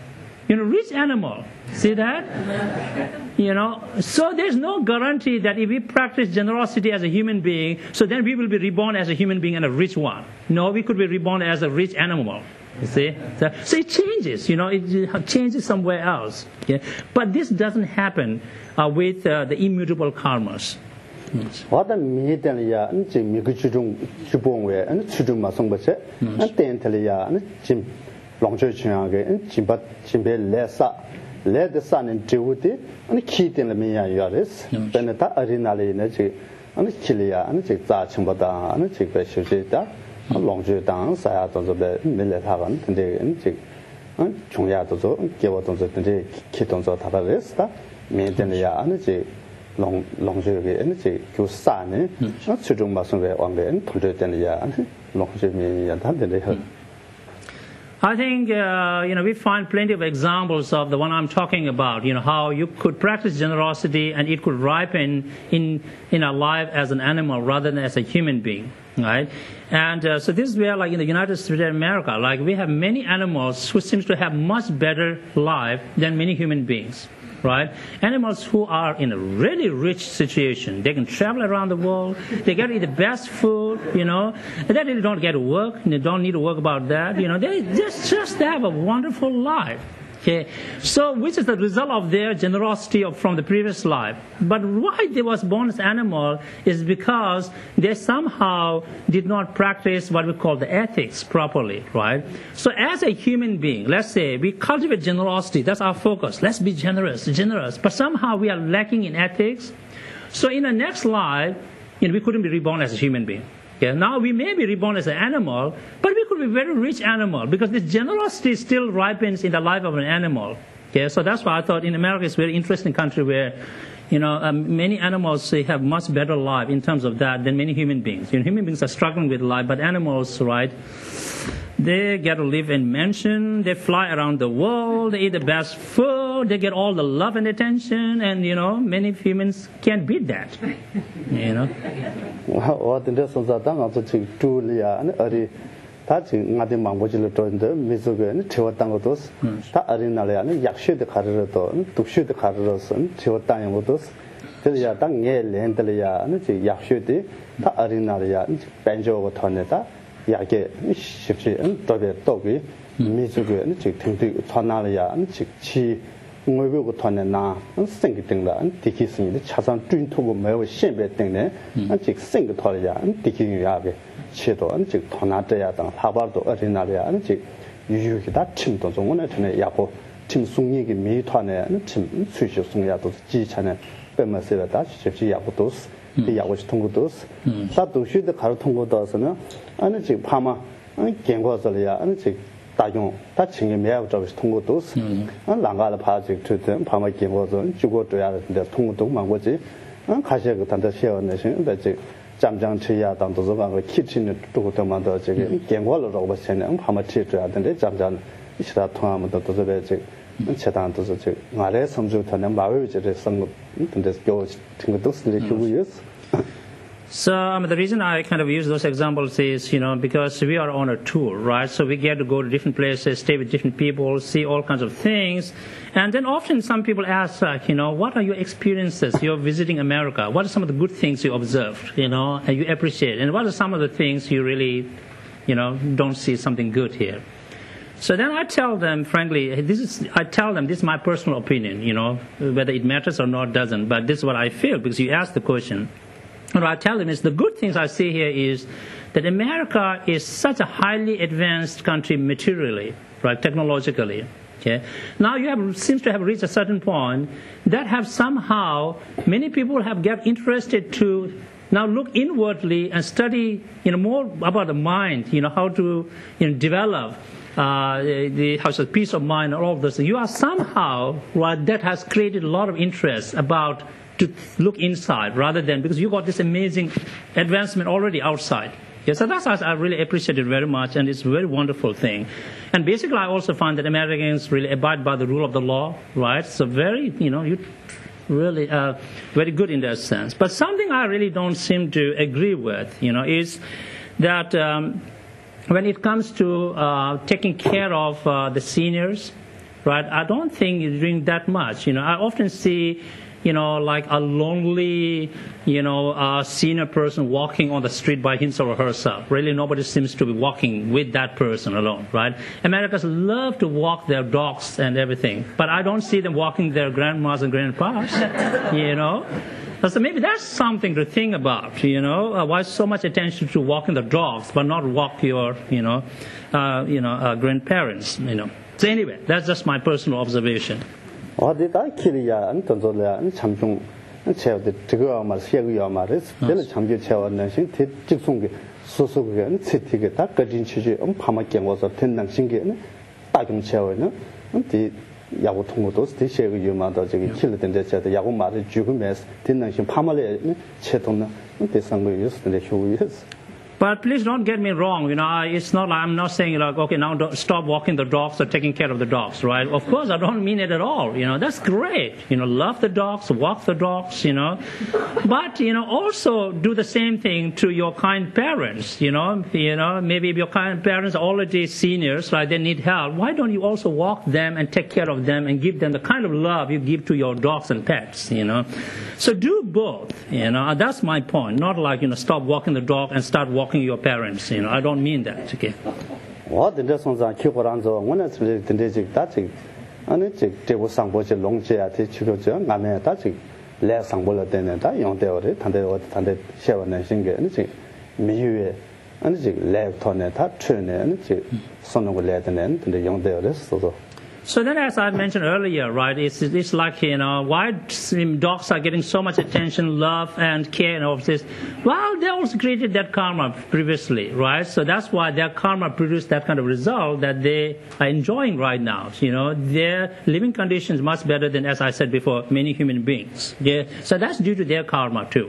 You know, rich animal. See that? You know, so there's no guarantee that if we practice generosity as a human being, so then we will be reborn as a human being and a rich one. No, we could be reborn as a rich animal. You see? So, so it changes, you know, it changes somewhere else. Yeah? But this doesn't happen uh, with uh, the immutable karmas. 我的米店里呀，你这米个集中集中位，你集中嘛送不起，你店里呀，你进浪水群啊个，你进把进别来啥，来的啥人植物的，你起店里面呀有的是，但是他而且那里呢就，你起里呀，你这杂情不当，你这个休息的，浪水当啥呀都是呗，没来他个，你这你这，嗯，穷呀都做，给我都是等这起动作他把的是的，米店里呀，你这。 long long je ge en che kyu sa ne na chu jong ma song ge wang ge en thu de den ya long je mi ya da de de he I think uh, you know we find plenty of examples of the one I'm talking about. You know how you could practice generosity and it could ripen in in our life as an animal rather than as a human being, right? And uh, so this is where, like in the United States of America, like we have many animals who seems to have much better life than many human beings. Right? Animals who are in a really rich situation. They can travel around the world. They get to eat the best food, you know. They really don't get to work. They don't need to work about that. You know, they just, just have a wonderful life. Okay, so which is the result of their generosity of, from the previous life. But why they was born as animal is because they somehow did not practice what we call the ethics properly, right? So as a human being, let's say we cultivate generosity, that's our focus. Let's be generous, generous. But somehow we are lacking in ethics. So in the next life, you know, we couldn't be reborn as a human being. Okay, now we may be reborn as an animal, but we could be a very rich animal because this generosity still ripens in the life of an animal. Okay, so that's why I thought in America it's a very interesting country where, you know, um, many animals they have much better life in terms of that than many human beings. You know, human beings are struggling with life, but animals, right? They get to live in mansion, they fly around the world, they eat the best food, they get all the love and attention, and, you know, many humans can't beat that, you know. 我等着说说，当我做这个主理啊，那而且他这俺的忙不起来做的，没做个，那替我当个都是，他而且那里啊，那药学的开始多，那读书的开始多是，替我当样我都是，这里呀，当俺练的里呀，那这药学的，他而且那里呀，那班教我团的他。 也给是不是？嗯，特别多个，没做个，你这听对团哪里呀？你这去我有个团的哪？嗯，生个定了，嗯，地区生的，加上转头个没有县别定的，嗯，这个生个团的呀，嗯，地区有呀个，去到，嗯，这个团哪这呀当，他把多而且哪里呀？嗯，这有个他听当中，我那听的也不听送一个美团的，嗯，听吹学送呀都是基层的，本么是了，但是就是也不都是。 也我是通过都是，他读书的开始通过都是呢，俺那这怕嘛，俺见过这里呀，俺这大用，他请个没有这个是通过都是，俺啷个的怕这个这怕嘛见过这，结果这样的通过都嘛过去，俺开始个谈的小那些在这讲讲吃呀，当都是往个 kitchen 的都都嘛到这个见过了，我现在俺怕嘛吃这样的讲讲，一起他同样嘛都都是在这。 其他都是这，俺来甚至他那马尾这这生活，真的是给我听个都是那个意思。 So um, the reason I kind of use those examples is, you know, because we are on a tour, right? So we get to go to different places, stay with different people, see all kinds of things. And then often some people ask, like, you know, what are your experiences? You're visiting America. What are some of the good things you observed, you know, and you appreciate? And what are some of the things you really, you know, don't see something good here? So then I tell them, frankly, this is, I tell them this is my personal opinion, you know, whether it matters or not doesn't, but this is what I feel because you asked the question. What I tell them is the good things I see here is that America is such a highly advanced country materially, right, technologically. Okay. Now you have seems to have reached a certain point that have somehow many people have get interested to now look inwardly and study, you know, more about the mind, you know, how to, you know, develop. Uh, the, the how to peace of mind and all of this. You are somehow, right, that has created a lot of interest about to look inside rather than because you got this amazing advancement already outside. Yes, so that's I really appreciate it very much, and it's a very wonderful thing. And basically, I also find that Americans really abide by the rule of the law, right? So very, you know, you really uh, very good in that sense. But something I really don't seem to agree with, you know, is that. Um, When it comes to uh, taking care of uh, the seniors, right? I don't think you drink that much. You know, I often see, you know, like a lonely, you know, uh, senior person walking on the street by himself or herself. Really, nobody seems to be walking with that person alone, right? Americans love to walk their dogs and everything, but I don't see them walking their grandmas and grandpas, you know. So maybe that's something to think about, you know. Uh, why so much attention to walking the dogs, but not walk your, you know, uh, you know, uh, grandparents, you know. So anyway, that's just my personal observation. 어디다 길이야 안 던져야 안 참중 채워도 저거 말 세고야 말이스 별로 참게 채웠는 신 직송게 소소게 안 세티게 다 거진 취지 엄 파마게 와서 된당 신게 다중 채워는 디 야구 통고도 스티셰고 유마도 저기 킬던데 저도 야구 말을 죽으면서 된당 신 파마래 채통나 대상고 유스데 효우스. But please don't get me wrong. You know, I, it's not like I'm not saying like, okay, now don't stop walking the dogs or taking care of the dogs, right? Of course, I don't mean it at all. You know, that's great. You know, love the dogs, walk the dogs. You know, but you know, also do the same thing to your kind parents. You know, you know, maybe if your kind parents are already seniors, right? They need help. Why don't you also walk them and take care of them and give them the kind of love you give to your dogs and pets? You know, so do both. You know, that's my point. Not like you know, stop walking the dog and start walking your parents, you know. I don't mean that. Okay. What the songs are Kikoranzo, one of the Tendic Datic, and it's a table sangboche long chair, teach you to Name Datic, less sangola than a young deodit, and the other share and sing anything. Me, and it's left on a tap turn and it's son of a letter and the young deodit. So then, as I mentioned earlier, right, it's, it's like, you know, why dogs are getting so much attention, love, and care and all of this? Well, they also created that karma previously, right? So that's why their karma produced that kind of result that they are enjoying right now. You know, their living conditions much better than, as I said before, many human beings. Yeah. So that's due to their karma, too.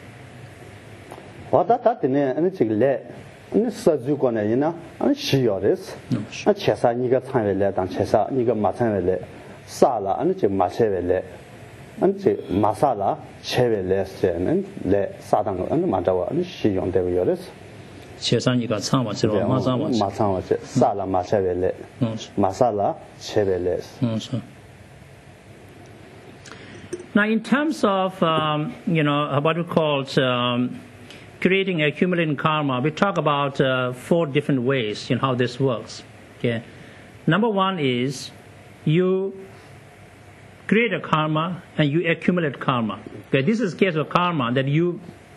Well, that, that, and 네 서주권에 있나 안 시요레스 아 체사 니가 참여래 당 체사 니가 마찬가지래 사라 아니 지 마체벨래 안지 마사라 체벨레스는 레 사당 안 맞아와 아니 시용되고 요레스 체사 니가 참아지로 마상와 마상와 사라 마체벨래 마사라 체벨레스 Now in terms of um, you know what we call um, creating accumulating karma, we talk about uh, four different ways in how this works. Okay, number one is you create a karma and you accumulate karma. Okay, this is a case of karma that you,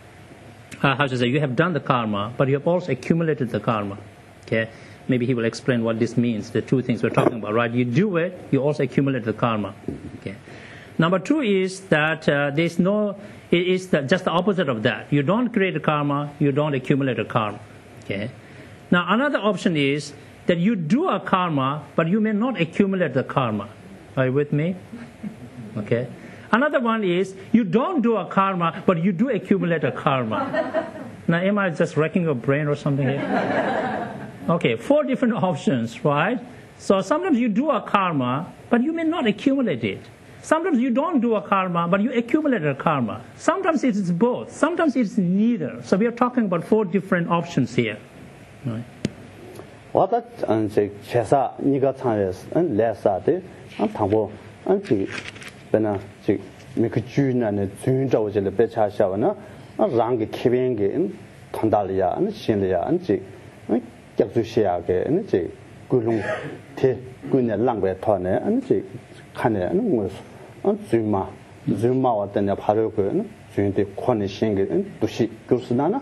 uh, how to say, you have done the karma, but you have also accumulated the karma. Okay, maybe he will explain what this means. The two things we're talking about, right? You do it, you also accumulate the karma. Okay. Number two is that uh, there's no. It is the, just the opposite of that. You don't create a karma, you don't accumulate a karma. Okay. Now another option is that you do a karma, but you may not accumulate the karma. Are you with me? Okay. Another one is you don't do a karma, but you do accumulate a karma. Now am I just wrecking your brain or something here? Okay, four different options, right? So sometimes you do a karma, but you may not accumulate it. Sometimes you don't do a karma, but you accumulate a karma. Sometimes it's both. Sometimes it's neither. So we are talking about four different options here. Right. What that and say chesa niga chanyes and lesa de and tabo and ji bena ji me ku ju na ne zun zhao je le be cha sha na rang ge kibeng ge in tandalia and xin le ya and ji jiao zu xia ge and ji gu long te gu ne lang be to ne and ji kan ne and mo 안 주마 주마 왔더니 바로 그 주인데 권의 신게 도시 교수나나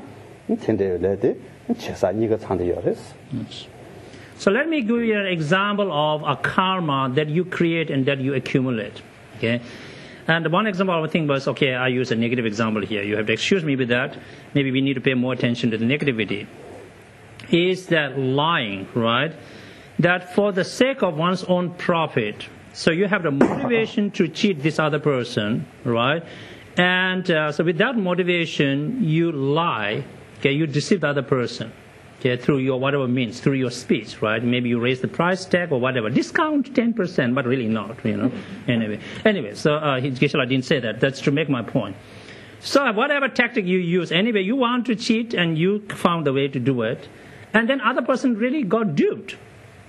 텐데요래데 제사 이거 상대요레스. So let me give you an example of a karma that you create and that you accumulate. Okay, and one example I think was okay. I use a negative example here. You have to excuse me with that. Maybe we need to pay more attention to the negativity. Is that lying, right? That for the sake of one's own profit. So you have the motivation to cheat this other person, right? And uh, so with that motivation, you lie, okay? You deceive the other person, okay? Through your whatever means, through your speech, right? Maybe you raise the price tag or whatever. Discount ten percent, but really not, you know? Anyway, anyway. So uh, Geshe-la didn't say that. That's to make my point. So whatever tactic you use, anyway, you want to cheat and you found the way to do it. And then other person really got duped.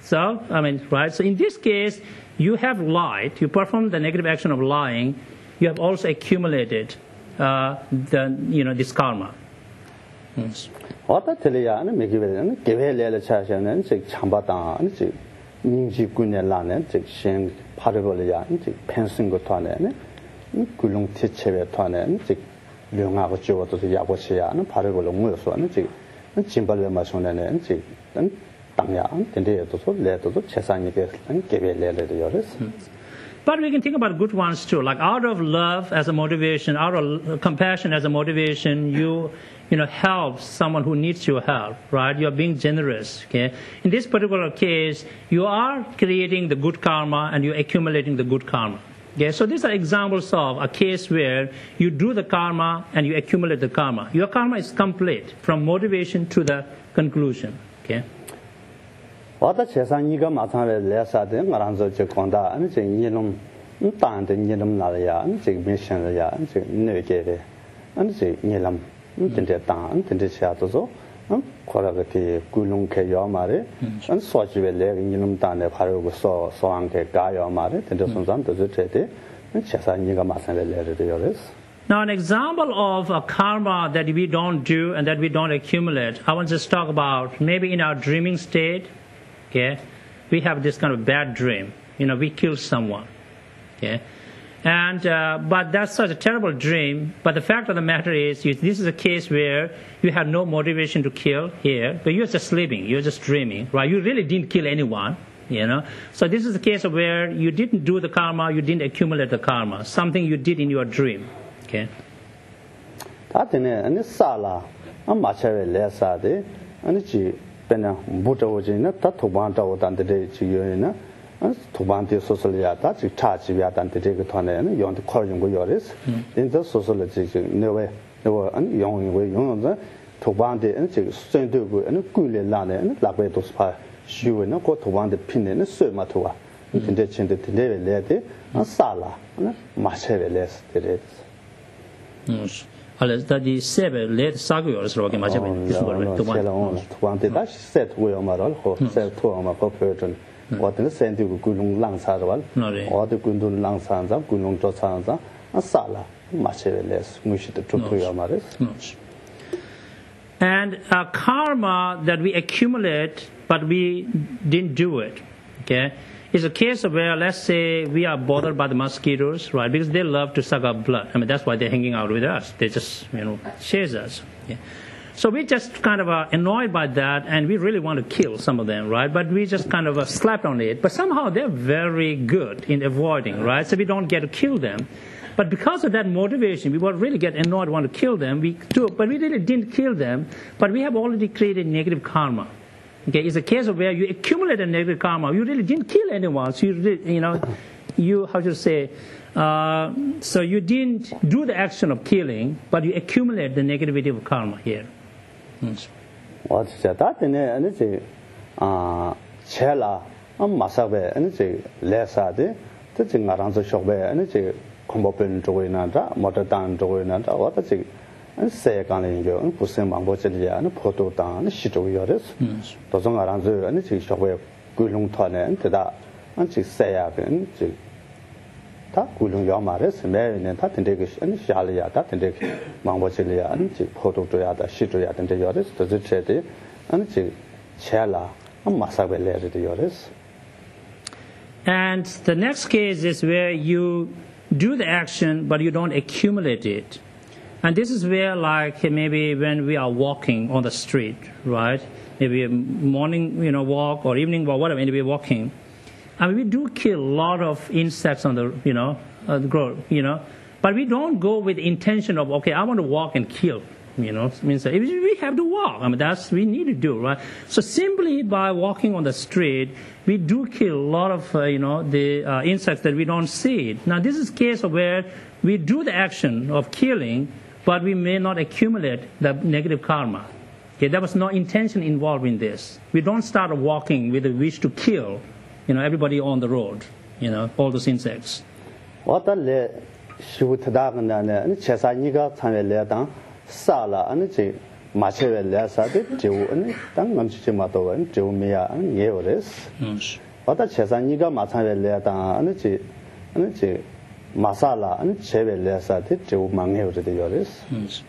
So, I mean, right? So in this case, you have lied, you perform the negative action of lying, you have also accumulated uh, the, you know, this karma. Yes. What I tell you, I'm making it, give a little charge and take Chambata and take Ninji Gunalan and take Shen Parabolia and take Pensingo Tone, Gulung Tiche Tone and take Lunga Jo to the Yabosia and Parabolo Muso and take Chimbala Mason and take and Tanya and they to let to Chesani and give a little yours. But we can think about good ones too, like out of love as a motivation, out of compassion as a motivation, you, you know, help someone who needs your help, right? You're being generous, okay? In this particular case, you are creating the good karma and you're accumulating the good karma, okay? So these are examples of a case where you do the karma and you accumulate the karma. Your karma is complete from motivation to the conclusion, okay? What the Chesaniga Matan less at them around the Jaconda and saying Yelum, Tan and Yelum Nalia, and say Mission and say Nugere, and say Yelam, and the Tan, and the Shatozo, and Koragati, Gulung Kayomare, and Swatch leg in Yelum Tan, the Parago saw Soanke Gayomare, and the Sunsan to the Tete, and Chesaniga Matan letter to yours. Now, an example of a karma that we don't do and that we don't accumulate, I want to just talk about maybe in our dreaming state. Okay, we have this kind of bad dream. You know, we kill someone. Okay, and uh, but that's such a terrible dream. But the fact of the matter is, you, this is a case where you have no motivation to kill here, but you're just sleeping, you're just dreaming, right? You really didn't kill anyone. You know, so this is a case of where you didn't do the karma, you didn't accumulate the karma, something you did in your dream. Okay. That in a sala, I'm much less at it, and Pena Butawajina, Tatubanta than the day to Urina, and Tubanti Socialiata, to touch Viat and the Degatone, and you want to call him Goyoris, in the society, no way, no one, and young way, young, Tubanti and Saint Dugu and Guli Lane and Labeto Spa, shoe and go to one the pin and Sumatua, in the chin the Tele lady, and Sala, and much less it is. Allora, di sebe le saguyo so che mangia bene, questo vuole tu quanto quanto da set we omarol ho set to ma ko person what the send you gulung lang sa wal or the gundun lang sa za gulung to sa za asala macheles mushi to to yomares. And a karma that we accumulate but we didn't do it, okay? It's a case of where, let's say, we are bothered by the mosquitoes, right? Because they love to suck our blood. I mean, that's why they're hanging out with us. They just, you know, chase us. Yeah. So we just kind of are annoyed by that, and we really want to kill some of them, right? But we just kind of uh, slapped on it. But somehow they're very good in avoiding, right? So we don't get to kill them. But because of that motivation, we would really get annoyed, want to kill them. We do, but we really didn't kill them. But we have already created negative karma. Okay, it's a case of where you accumulate a negative karma. You really didn't kill anyone. So you, really, you know, you how to say, uh, so you didn't do the action of killing, but you accumulate the negativity of karma here. What's that? And it's a chela, a masabe, and it's a lesade, that's in around the shop, and it's a combopen joinada, motordan joinada, what is it? And say, and Pussam Bochelia and Poto down, Shito Yoris, Dozong Aranzo, and it's a way Gulung Tone and that, and she say again, that Gulung Yomaris, Mary and Tatindish and Shalia, Tatindik, Mambochelia, and she Poto Toyata, Shito and the Yoris, the Zitcheti, and she Chela, and Masabe led the Yoris. And the next case is where you do the action, but you don't accumulate it. And this is where, like, maybe when we are walking on the street, right? Maybe a morning, you know, walk or evening walk, whatever, maybe walking. I mean, we do kill a lot of insects on the, you know, uh, the road, you know. But we don't go with the intention of, okay, I want to walk and kill, you know. It means that we have to walk. I mean, that's we need to do, right? So simply by walking on the street, we do kill a lot of, uh, you know, the uh, insects that we don't see. Now, this is a case of where we do the action of killing, but we may not accumulate the negative karma. Okay, there was no intention involved in this. We don't start walking with a wish to kill, you know, everybody on the road, you know, all those insects. What the shoot and Chesaniga Taneleta, Sala, and 마체베 레사데 제우는 땅 남치지 마도원 제우미야 예오레스 어다 제산이가 마찬가지 레다 아니지 아니지 마살라 아니 제베 레사데 제우 망해오르데 요레스.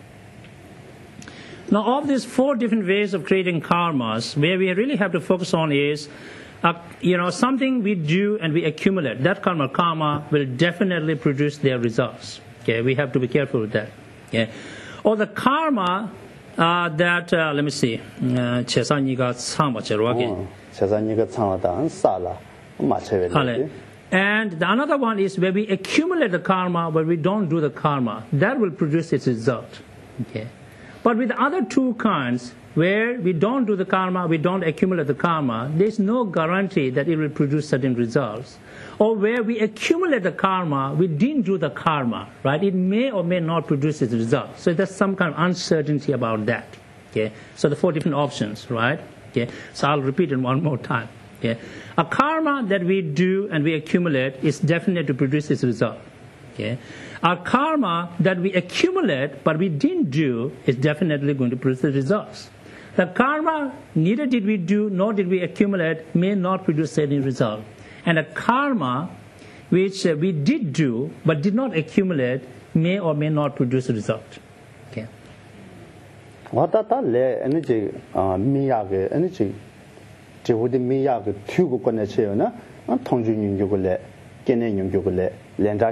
Now, of these four different ways of creating karmas, where we really have to focus on is, uh, you know, something we do and we accumulate. That karma, karma will definitely produce their results. Okay, we have to be careful with that. Okay, or the karma uh, that uh, let me see, chesanyiga tsangma cheroage. Chesanyiga tsangma sala machevele. And the another one is where we accumulate the karma, but we don't do the karma. That will produce its result. Okay. But with the other two kinds, where we don't do the karma, we don't accumulate the karma, there's no guarantee that it will produce certain results. Or where we accumulate the karma, we didn't do the karma, right? It may or may not produce its results. So there's some kind of uncertainty about that. Okay. So the four different options, right? Okay. So I'll repeat it one more time. Okay. A karma that we do and we accumulate is definite to produce its result. Okay. Our karma that we accumulate but we didn't do is definitely going to produce the results. The karma neither did we do nor did we accumulate may not produce any result. And a karma which uh, we did do but did not accumulate may or may not produce a result. Okay. What are le energy miyage energy? Jehudi miyage tugu konechena and tongjun yugule, kenen yugule. Now, in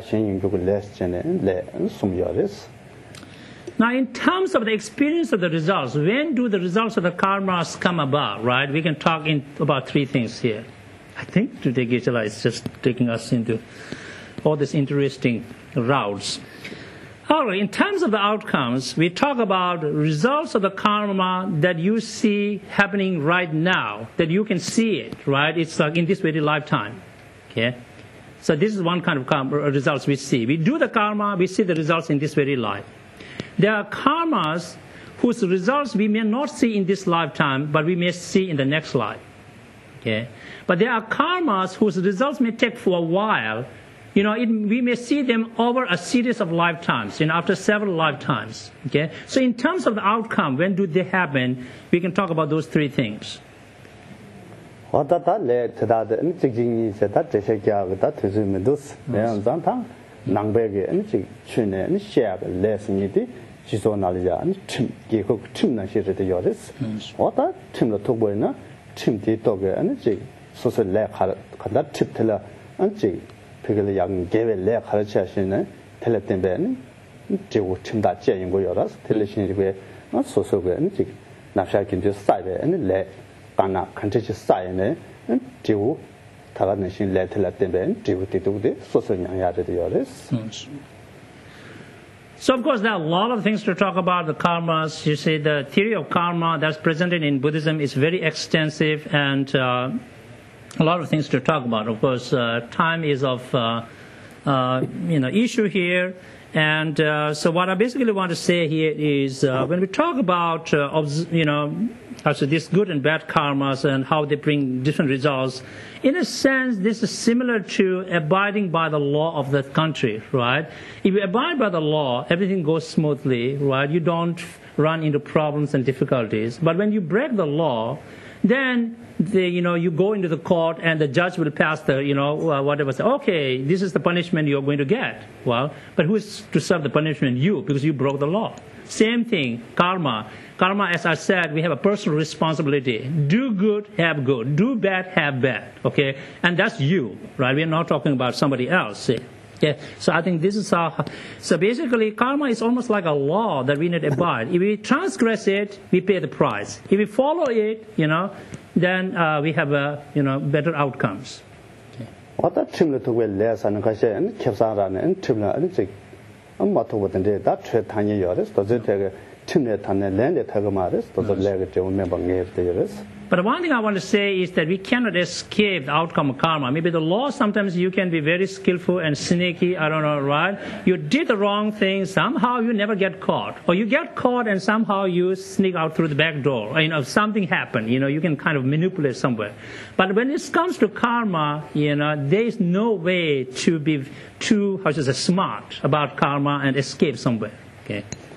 terms of the experience of the results, when do the results of the karmas come about, right? We can talk in about three things here. I think today Geshe-la is just taking us into all these interesting routes. All right, in terms of the outcomes, we talk about results of the karma that you see happening right now, that you can see it, right? It's like in this very lifetime, okay? So this is one kind of karma, results we see. We do the karma, we see the results in this very life. There are karmas whose results we may not see in this lifetime, but we may see in the next life. Okay? But there are karmas whose results may take for a while. You know, it, we may see them over a series of lifetimes, you know, after several lifetimes. Okay? So in terms of the outcome, when do they happen, we can talk about those three things. Otata le tada de nchiging se ta tshekya ga ta tsu me dos ne zang ta nangbe ge nchi chune ni shya ga le sni ti jiso na le ya ni chim ge ko chim na she de yo des ota chim lo tok boy na chim ti to ge ani ji so so le khar khada chip tela an ji pe ge le yang ge we le khar cha shin ne tele ten be ni ji wo chim da jie yin go yo ras tele shin ji ge na so so ge ni ji na sha kin de sai be ani le Kana country sign Jew Taganation let let them Jew to do this, so So of course there are a lot of things to talk about the karmas. You see the theory of karma that's presented in Buddhism is very extensive and uh, a lot of things to talk about. Of course uh, time is of uh, uh, you know issue here. And uh, so what I basically want to say here is uh, when we talk about, uh, you know, also these good and bad karmas and how they bring different results, in a sense, this is similar to abiding by the law of the country, right? If you abide by the law, everything goes smoothly, right? You don't run into problems and difficulties. But when you break the law, then the, you know, you go into the court and the judge will pass the, you know, uh, whatever. Say, okay, this is the punishment you're going to get. Well, but who is to serve the punishment? You, because you broke the law. Same thing, karma. Karma, as I said, we have a personal responsibility. Do good, have good. Do bad, have bad. Okay, and that's you, right? We're not talking about somebody else. See? Okay, so I think this is how. So basically, karma is almost like a law that we need to abide. If we transgress it, we pay the price. If we follow it, you know, then uh, we have uh, you know better outcomes. What that chimney to well less and Kasha and Kepsara and Timna and Chick. I'm not over the day that trade tiny yours. Does it take a chimney and land at Hagamaris? Does it leg to remember gave the years? But one thing I want to say is that we cannot escape the outcome of karma. Maybe the law, sometimes you can be very skillful and sneaky, I don't know, right? You did the wrong thing, somehow you never get caught. Or you get caught and somehow you sneak out through the back door. Or, you know, something happened, you know, you can kind of manipulate somewhere. But when it comes to karma, you know, there is no way to be too, how should I say, smart about karma and escape somewhere, okay?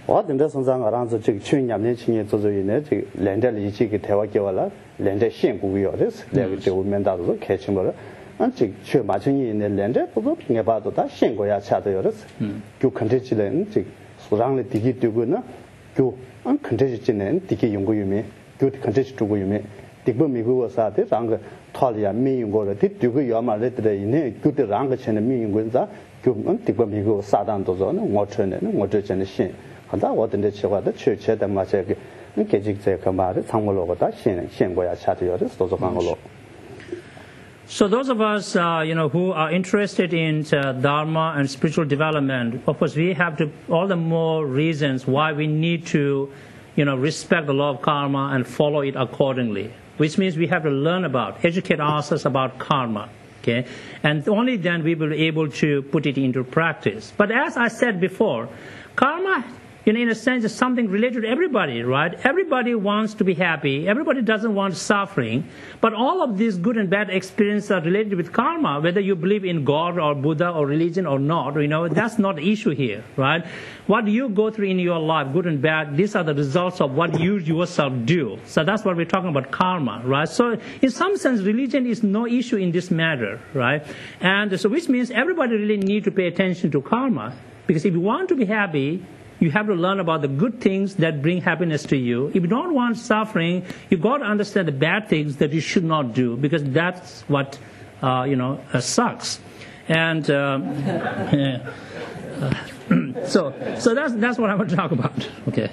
我等着身上个让子这个去年年轻人做做呢，这个连着里这个台湾叫了，连着县股有的是那个这我们大都开清了，俺这去马青人呢连着不都平个把都他县国呀恰都有的是，嗯，就看这起来，这所让的第一对个呢，就俺看这些今年第一用过有没，就看这些中国有没，第不美国啥的让个他里啊没用过了，第对个要嘛来的呢，就得让个钱的没用过啥，就俺第不美国啥当多少呢，我穿的，我这钱的县。那我等着去话，的去去的嘛这个，你给这个这个嘛的，长我罗个，他县县国呀，恰都有的，都是讲个罗。 So those of us, uh, you know, who are interested in uh, Dharma and spiritual development, of course, we have to all the more reasons why we need to, you know, respect the law of karma and follow it accordingly. Which means we have to learn about, educate ourselves about karma. Okay, and only then we will be able to put it into practice. But as I said before, karma, you know, in a sense, is something related to everybody, right? Everybody wants to be happy. Everybody doesn't want suffering. But all of these good and bad experiences are related with karma, whether you believe in God or Buddha or religion or not. You know, that's not the issue here, right? What you go through in your life, good and bad, these are the results of what you yourself do. So that's what we're talking about, karma, right? So in some sense, religion is no issue in this matter, right? And so which means everybody really need to pay attention to karma. Because if you want to be happy, you have to learn about the good things that bring happiness to you. If you don't want suffering, you got to understand the bad things that you should not do, because that's what, uh, you know, uh, sucks. And uh, uh, so, so that's that's what I want to talk about. Okay.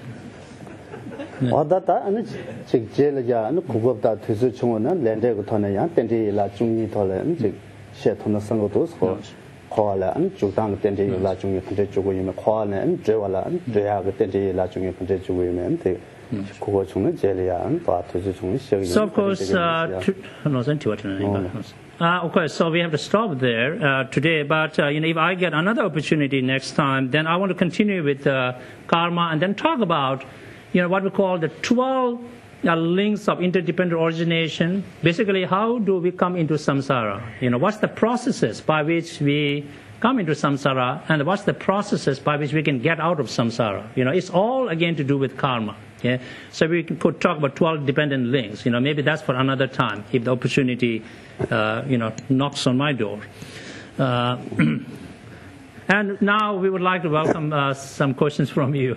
어다다 아니 즉 제일이야 아니 고급다 퇴수 중원은 렌데고 터네야 땡디라 중이 터래 즉 셰토는 선거도 서 khoala an chutang tente la chung khante chugo yime khoala an jewala an jeya ga tente la chung khante chugo yime te ko chung jelia an pa tu chung shegi. So of course uh no sen uh okay, so we have to stop there uh, today, but uh, you know, if I get another opportunity next time, then I want to continue with uh, karma and then talk about, you know, what we call the twelve Uh, links of interdependent origination. Basically, how do we come into samsara? You know, what's the processes by which we come into samsara, and what's the processes by which we can get out of samsara? You know, it's all again to do with karma. Yeah, so we could talk about twelve dependent links. You know, maybe that's for another time if the opportunity, uh, you know, knocks on my door. Uh, and now we would like to welcome uh, some questions from you.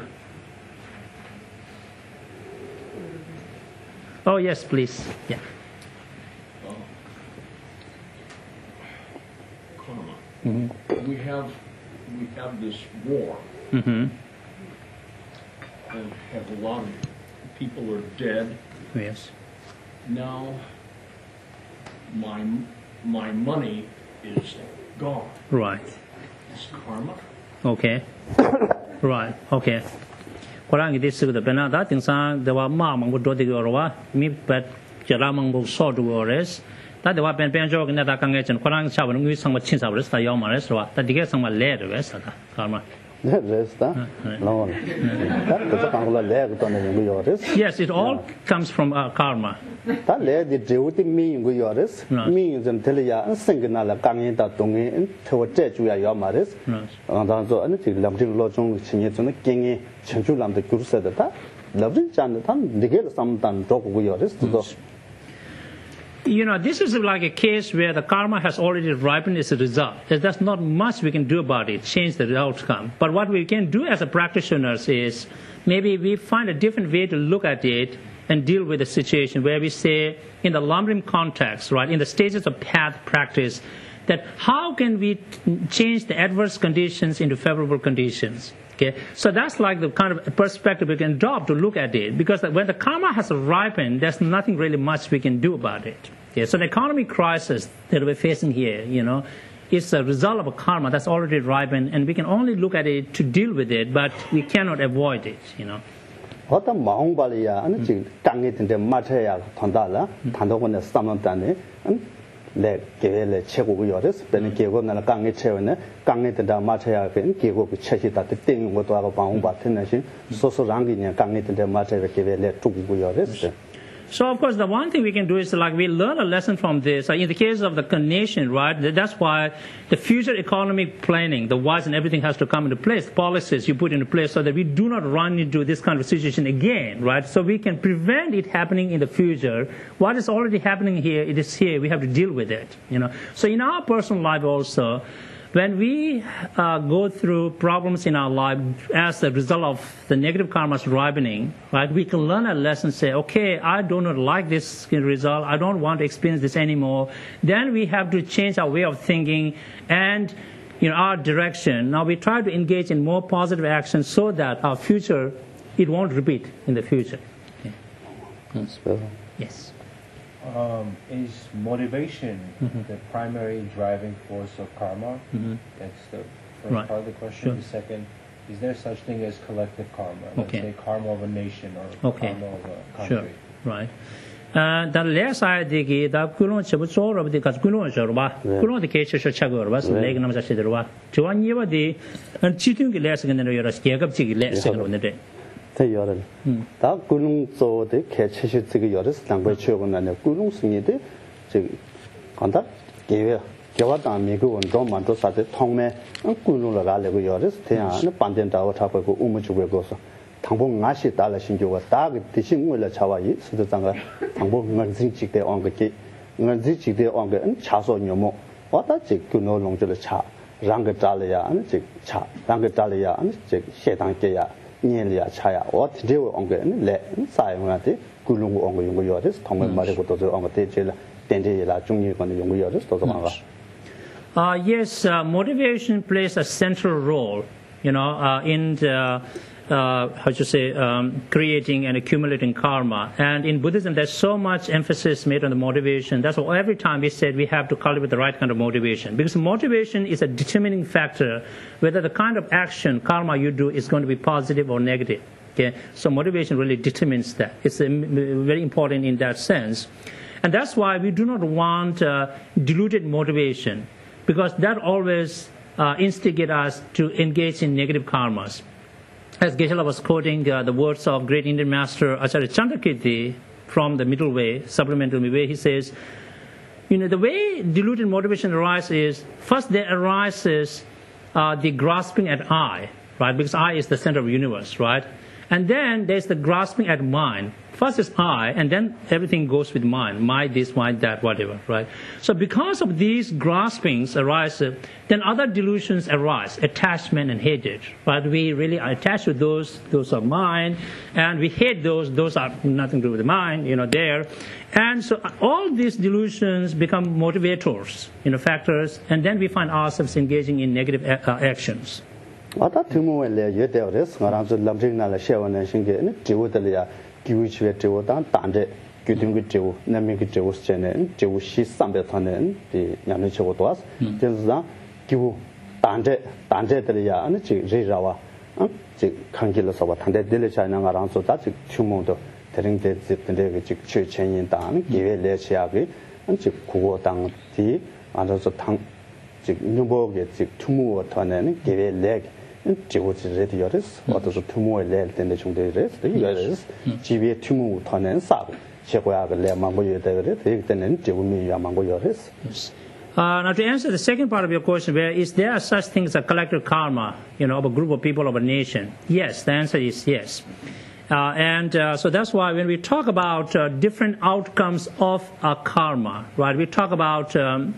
Oh, yes, please. Yeah. Uh, karma. Mm-hmm. We have we have this war, Mm-hmm. and have a lot of people are dead. Yes. Now, my my money is gone. Right. It's karma. Okay. Right. Okay. Korang itu sudah benar dah. Tinggal dewa mamang bodoh tiga orang. Mi pet jeramang bodoh dua orang. Dah dewa pen pen jauh kena dah kangen. Korang siapa nunggu sang macam siapa res. Dah yang mana res lah. Dah tiga sang malah res dah. Karma. Res dah. Long. Dah kita kangkula leh kita nunggu yo res. Yes, it all comes from uh, karma. 다 레디 제우티 미인고 요레스 미인전 텔이야 생겨나라 강인다 동에 더 제주야 요 말레스 안다서 아니 지금 람진 로종 신예전에 경에 전주람도 그루서다 람진 잔다 니게 삼단 도고 요레스 또 You know, this is like a case where the karma has already ripened as a result. There's not much we can do about it, change the outcome. But what we can do as a practitioners is maybe we find a different way to look at it and deal with the situation, where we say in the Lamrim context, right, in the stages of path practice, that how can we change the adverse conditions into favorable conditions? Okay, so that's like the kind of perspective we can adopt to look at it, because when the karma has ripened, there's nothing really much we can do about it. Okay, so the economic crisis that we're facing here, you know, is a result of a karma that's already ripened, and we can only look at it to deal with it, but we cannot avoid it, you know. 어떤 마음발이야 아니 지금 강에 된데 맞춰야 탄다라 탄도고는 삼만단에 내 계획에 최고고 요레스 되는 계획은 나라 강에 채우네 강에 된다 맞춰야 된 계획이 최시다 땡 것도 하고 방법 같은 것이 소소랑기냐 강에 된데 맞춰야 계획에 두고 요레스. So, of course, the one thing we can do is like we learn a lesson from this. In the case of the nation, right, that's why the future economic planning, the whys and everything has to come into place, policies you put into place so that we do not run into this kind of situation again, right? So we can prevent it happening in the future. What is already happening here, it is here. We have to deal with it, you know. So in our personal life also, when we uh, go through problems in our life as a result of the negative karma's ripening, right, we can learn a lesson, say, okay, I do not like this result, I don't want to experience this anymore. Then we have to change our way of thinking and, you know, our direction. Now we try to engage in more positive action so that our future, it won't repeat in the future. Okay. That's well. Yes. Um, is motivation mm-hmm. the primary driving force of karma? Mm-hmm. That's the first Right. part of the question. Sure. The second, is there such thing as collective karma? Let's Okay. say karma of a nation or Okay. karma of a Sure. country. Right. Uh, the last side the the kulon chebo choro the kas kulon choro ba kulon the ke chho chago ba so leg nam sa chidro ba chwan yewa the chitun ki les gen no yoro skegap chi ki les gen no de 대 열을 다 군웅조의 개체시 지금 열을 당부에 취하고 나네 군웅승이데 저 간다 개회 개와다 미국 원도 만도 사대 통매 군웅을 가려고 열을 대야는 반된다고 잡고 우무주고 거서 당봉 나시 달라 신교가 다 대신 원래 자와이 수도장가 당봉 응진직대 온게 응진직대 온게 차소 녀모 왔다 지 군노 농주를 차 랑게 달려야 아니 차 랑게 달려야 아니 세당께야 년이야 차야 어떻게 온게는 내 사용한테 굴lungu 온거 용거 요래서 통을 말고 또 온거 대제라 된제라 중요한 용거 요래서 또 도망가. Uh, yes, uh, motivation plays a central role, you know, uh, in the, uh, how to say, um, creating and accumulating karma. And in Buddhism, there's so much emphasis made on the motivation. That's why every time we said we have to cultivate the right kind of motivation. Because motivation is a determining factor whether the kind of action, karma you do is going to be positive or negative. Okay? So motivation really determines that. It's a, very important in that sense. And that's why we do not want uh, diluted motivation, because that always uh, instigates us to engage in negative karmas. As Geshe-la was quoting uh, the words of great Indian master Acharya Chandrakirti from the Middle Way, Supplemental Way, he says, you know, the way diluted motivation arises is, first there arises uh, the grasping at I, right? Because I is the center of the universe, right? And then there's the grasping at mind. First is I, and then everything goes with mind. My this, my that, whatever, right? So because of these graspings arise, uh, then other delusions arise, attachment and hatred, right? We really are attached to those, those are mine, and we hate those, those are nothing to do with the mind, you know, there. And so all these delusions become motivators, you know, factors, and then we find ourselves engaging in negative a- uh, actions. 아다 드모엘레 예대어레스 가랑저 람징나라 셰원은 신게 지우들이야 기우치에 지우단 단데 규등기 지우 남미기 지우스제는 지우 시삼배타는 이 냐는 지우도 왔 그래서 기우 단데 단데들이야 아니 지 리라와 지 관계로서 봐 단데 들려잖아 가랑서 다 추모도 대ring대 집든데 지 최천인단 기회 레시아기 지 국어당 뒤 안에서 당 지 뉴버게 지 추모와 터는 기회 레 지고지 레디어스 어디서 투모에 낼 때는 중대레스 이거레스 집에 투모 터는 싸고 최고야가 레망고에 되거든 되게는 지금이 야망고여레스. Uh, now to answer the second part of your question, where is there such things as collective karma, you know, of a group of people, of a nation? Yes, the answer is yes. Uh, and uh, so that's why when we talk about uh, different outcomes of a karma, right, we talk about um,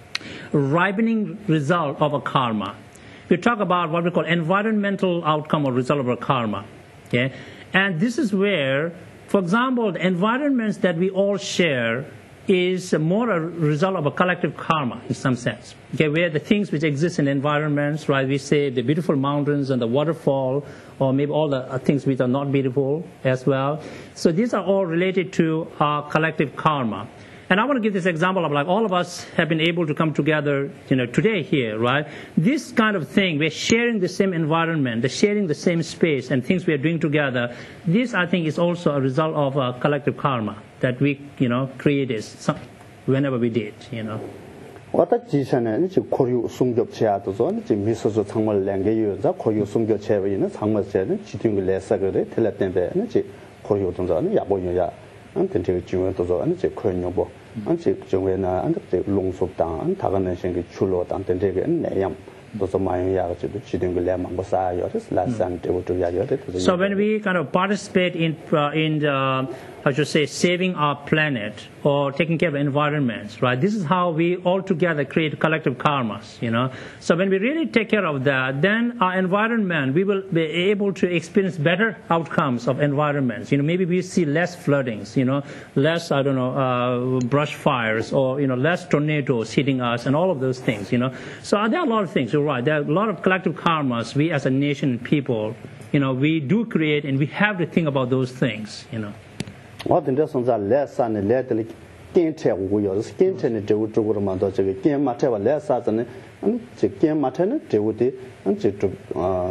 ripening result of a karma. We talk about what we call environmental outcome or result of a karma. Okay? And this is where, for example, the environments that we all share is more a result of a collective karma in some sense. Okay, where the things which exist in environments, right, we say the beautiful mountains and the waterfall, or maybe all the things which are not beautiful as well. So these are all related to our collective karma. And I want to give this example of like all of us have been able to come together, you know, today here, right? This kind of thing, we're sharing the same environment, they're sharing the same space and things we are doing together. This, I think, is also a result of a collective karma that we, you know, created some, whenever we did, you know. 왔다 지선에 이제 고유 송겹체야도서 이제 미소서 정말 랭게유자 고유 송겹체에 있는 상물세는 지등을 내서 그래 텔레템베 이제 고유 동자는 야보유야 안 된게 중요도서 안 제 권용보 안제 중에나 안제 농속당 안 다가는 생기 출로당 된게 내용 도서 많이 야가지고 지된 걸 내만 뭐 쌓아요. 그래서 라산 되고 또 야요. So when we kind of participate in uh, in the, how should say, saving our planet or taking care of environments, right? This is how we all together create collective karmas, you know. So when we really take care of that, then our environment, we will be able to experience better outcomes of environments. You know, maybe we see less floodings, you know, less, I don't know, uh, brush fires, or, you know, less tornadoes hitting us and all of those things, you know. So there are a lot of things, you're right. There are a lot of collective karmas we as a nation and people, you know, we do create, and we have to think about those things, you know. What in this one's a less and lately can't tell we are skin and do to go around the game matter less as an and the game matter do with it and to uh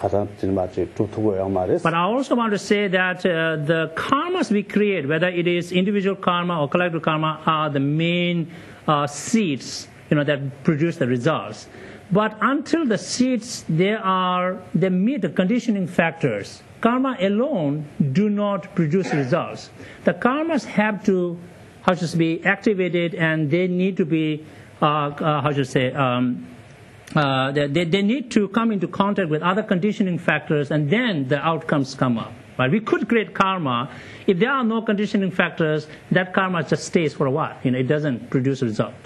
But I also want to say that uh, the karmas we create, whether it is individual karma or collective karma, are the main uh, seeds, you know, that produce the results. But until the seeds, they are they meet the conditioning factors. Karma alone do not produce results. The karmas have to, how should be activated, and they need to be, uh, uh, how should I say, um, uh, they, they need to come into contact with other conditioning factors, and then the outcomes come up. Right? We could create karma. If there are no conditioning factors, that karma just stays for a while. You know, it doesn't produce a result.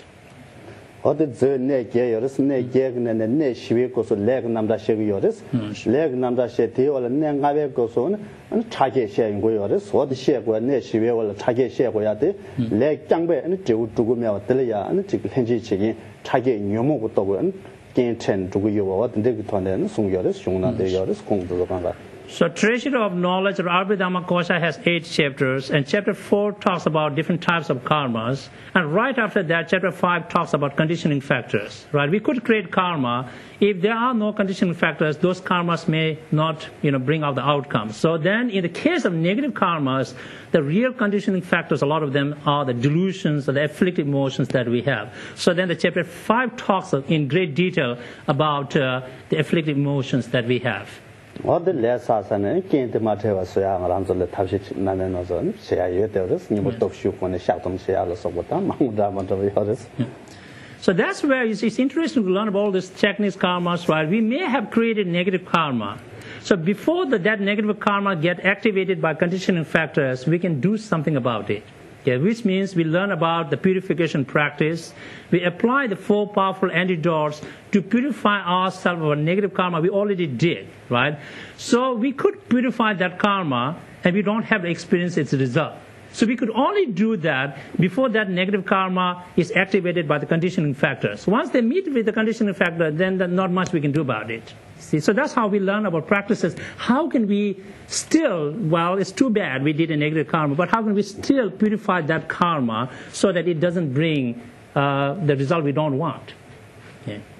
어디 저 내게 여러스 내게는 내 시위 고소 leg 남자 시위 여러스 leg 남자 시 되어라 내가베 고소는 차게 시인 거 여러스 어디 시고 내 시위 원래 차게 시고야 돼 leg 장배 안 저 두고며 들려야 안 지금 현지 지금 차게 녀모고 또고 괜찮 두고 요 어떤데 그 돈에는 송여러스 용나데 여러스 공부로 간다. So Treasure of Knowledge of Abhidhamma Kosha has eight chapters, and chapter four talks about different types of karmas, and right after that, chapter five talks about conditioning factors. Right? We could create karma. If there are no conditioning factors, those karmas may not, you know, bring out the outcomes. So then, in the case of negative karmas, the real conditioning factors, a lot of them are the delusions or the afflictive emotions that we have. So then, the chapter five talks in great detail about uh, the afflictive emotions that we have. 어디 레사사는 겐데 마테와서야 람절레 탑시 나는 어선 세야에 되어서 니뭐 독슈권에 샤동세야로서부터 망우다 먼저 해서 So that's where it's, it's interesting to learn about all these techniques, karmas, right? We may have created negative karma. So before the, that negative karma get activated by conditioning factors, we can do something about it. Yeah, which means we learn about the purification practice. We apply the four powerful antidotes to purify ourselves of our negative karma we already did, right? So we could purify that karma, and we don't have to experience its result. So we could only do that before that negative karma is activated by the conditioning factors. Once they meet with the conditioning factor, then not much we can do about it. See, so that's how we learn about practices. How can we still, well, it's too bad we did a negative karma, but how can we still purify that karma so that it doesn't bring uh, the result we don't want? Yeah. Um,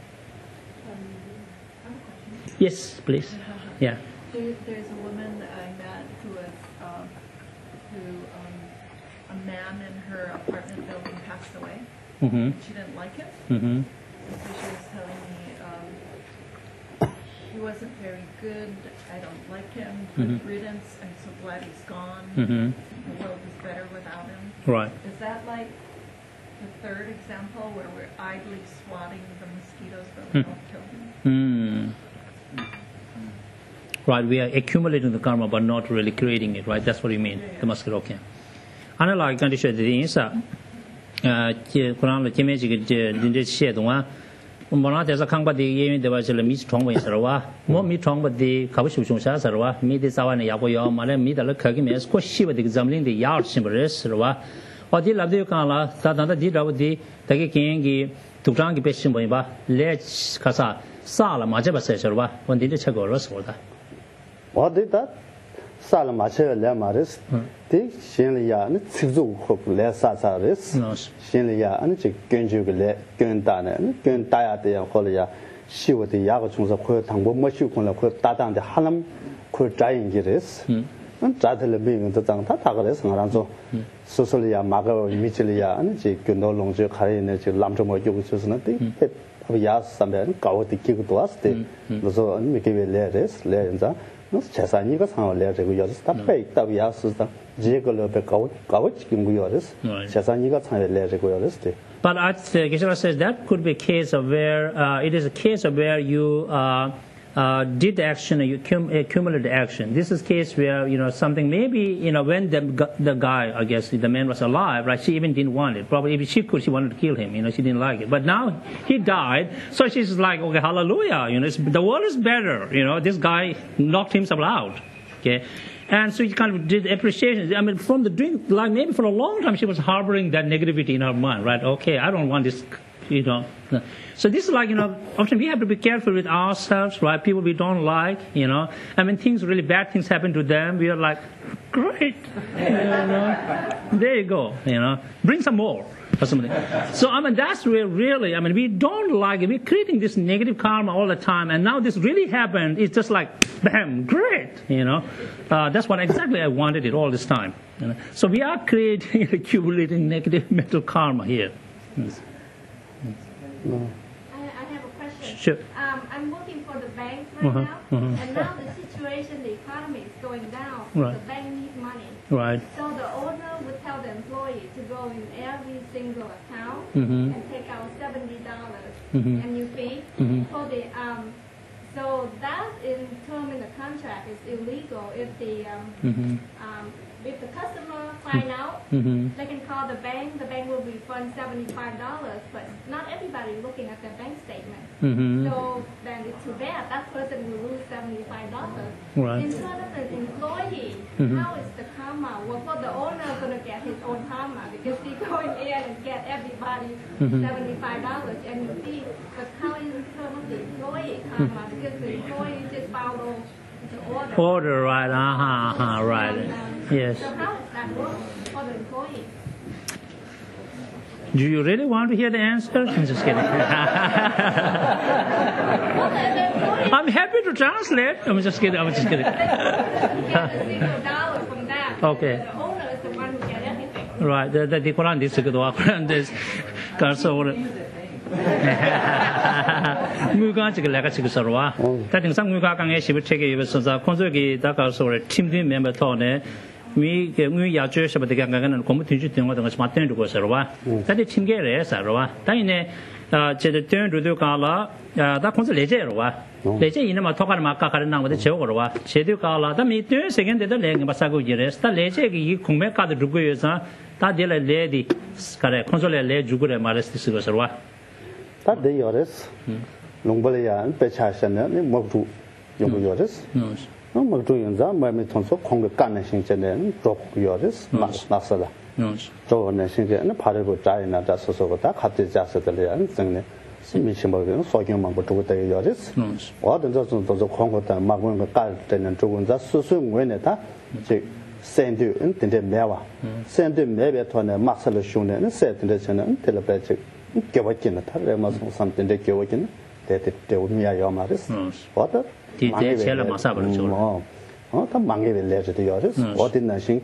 I have a question. Yes, please. Yeah. There, there's a woman that I met who was, um, who um, a man in her apartment building passed away. Mm-hmm. She didn't like it. Mm-hmm. So she was telling me um, he wasn't very good. I don't like him. Good Mm-hmm. riddance. I'm so glad he's gone. Mm-hmm. The world is better without him. Right. Is that like the third example where we're idly swatting the mosquitoes but we don't kill them? Mm. Right, we are accumulating the karma but not really creating it, right? That's what you mean, the mosquito okay. Another condition is that uh Quran the image did this shit one. Mona there's a kang but the yin there was a meat strong way sarwa. More meat strong but the Kabushu sarwa, meet this hour and Yaboyo, Mala meet the Kagim is quite she with examining the yard symbolis sarwa. Or the Labdu Kala, that another did out the Taki to Jangi Peshimba, Let's Kasa, Sala Majaba sarwa, when did the Chagos or that. What did that? Salamache Lamaris, the Shinlia, and Tizu Hook, Lesasaris, Shinlia, and Genju, Gendana, and Gendaya de Holia, she was the Yagachus of her tongue, Mushu, put Tatan the Halam, could dying giris, and Jatel being the Tantagaris, and Ranzo, Sosalia, Mago, Michilia, and she could no longer carry in a Lamtamo Yugus, nothing. Yas, and then go to kick to us, so make it letters, legends. 너 재산이가 상을래 저거 여기서 다 빼있다고 야스다 지역을 배 가고 가고 지금 거여스 재산이가 상을래 저거 여기서 But uh, Geshe-la says that could be a case of where uh, it is a case of where you uh, uh, did the action, you cum- accumulated action. This is a case where you know something maybe you know when the gu- the guy, I guess the man was alive, right? She even didn't want it. Probably if she could, she wanted to kill him. You know, she didn't like it. But now he died, so she's like, okay, hallelujah. You know, it's, the world is better. You know, this guy knocked himself out. Okay. And so you kind of did appreciation. I mean, from the drink, like maybe for a long time she was harboring that negativity in her mind, right? Okay, I don't want this, you know. So this is like, you know, often we have to be careful with ourselves, right? People we don't like, you know. I mean, things, really bad things happen to them. We are like, great, you know. There you go, you know. Bring some more. Or something. So, I mean, that's where really, I mean, we don't like it. We're creating this negative karma all the time. And now this really happened. It's just like, bam, great, you know. Uh, that's what exactly I wanted it all this time. You know? So we are creating, accumulating negative mental karma here. Yes. No. I, I have a question. Sure. Um, I'm working for the bank right Uh-huh, now, uh-huh. and now the situation, the economy is going down. Right. The bank needs money. Right. So the owner would tell the employee to go in every single account Mm-hmm. and take out seventy dollars Mhm. annual fee Mhm. for the um. So that in term in the contract is illegal if the um, Mm-hmm. um, if the customer find out, Mm-hmm. they can call the bank. The bank will refund seventy-five dollars, but not everybody looking at their bank statement. Mm-hmm. So then it's too bad. That person will lose seventy-five dollars. Right. In terms of the employee, Mhm. how is the karma? Well, for the owner, going to get his own karma because he going in and get everybody Mhm. seventy-five dollars and you see. But how is in terms of the employee karma? Because the employee just follow the order. Order, right. Uh-huh, uh-huh, right. Yes. So how does that work for the employee? Do you really want to hear the answer? I'm just kidding. I'm happy to translate. I'm just kidding. I'm just kidding. Get a single dollar from that. Okay. The owner is the one who get everything. Right. The the Quran this is the Quran this. Because ငွေကချက်ကလည်းကချက်ကဆိုတော့တာတင်ဆောင်ငွေကကငယ်ရှိဘချက်ကရစစခွန်စွေကတာကဆိုရ team team member ထောင်းနေမိကငွေရကျွေးစပတကငကနကွန်မတီချတင်တော့ငါစမတင်တော့ဆိုတော့တာတင် team ကရဲဆိုတော့တိုင်းနေအာချက်တဲ့တူတူကလာတာခွန်စွေလေကျရောလေကျရင်မှာထောက်ကမှာကခရနာဝတဲ့ချောတော့ခြေတူကလာတမီတွင်းစကန်တဲ့လေငါစကူကြရဲစတလေကျကြီးခုံမဲ့ကတဲ့ဒုကွေစတာတဲ့လေလေဒီကရဲခွန်စွေလေလေဂျူကွေမာရစတိဆိုတော့ 다 되어res 롱벌이야 배차셔는 먹두 용거여res 너 먹두 연자 마음에 통서 공급 가는 신체는 쪽여res 나서다 저거는 신체는 바르고 짜이나 자서서보다 같이 자서들이야 정네 심미심하게 소경만 보고 되어res 어떤 저좀 더 공급다 막은 거깔 때는 조금 자 수수원에다 즉 샌드 인데 매와 샌드 매베 토네 막설을 쇼네는 샌드 저는 텔레베직 겨워지는 다른 무슨 something 겨워지는 대대 대우미야 요마르스 어떤 디테 제일 마사버죠 어다 망게 relate 요르스 어디 나신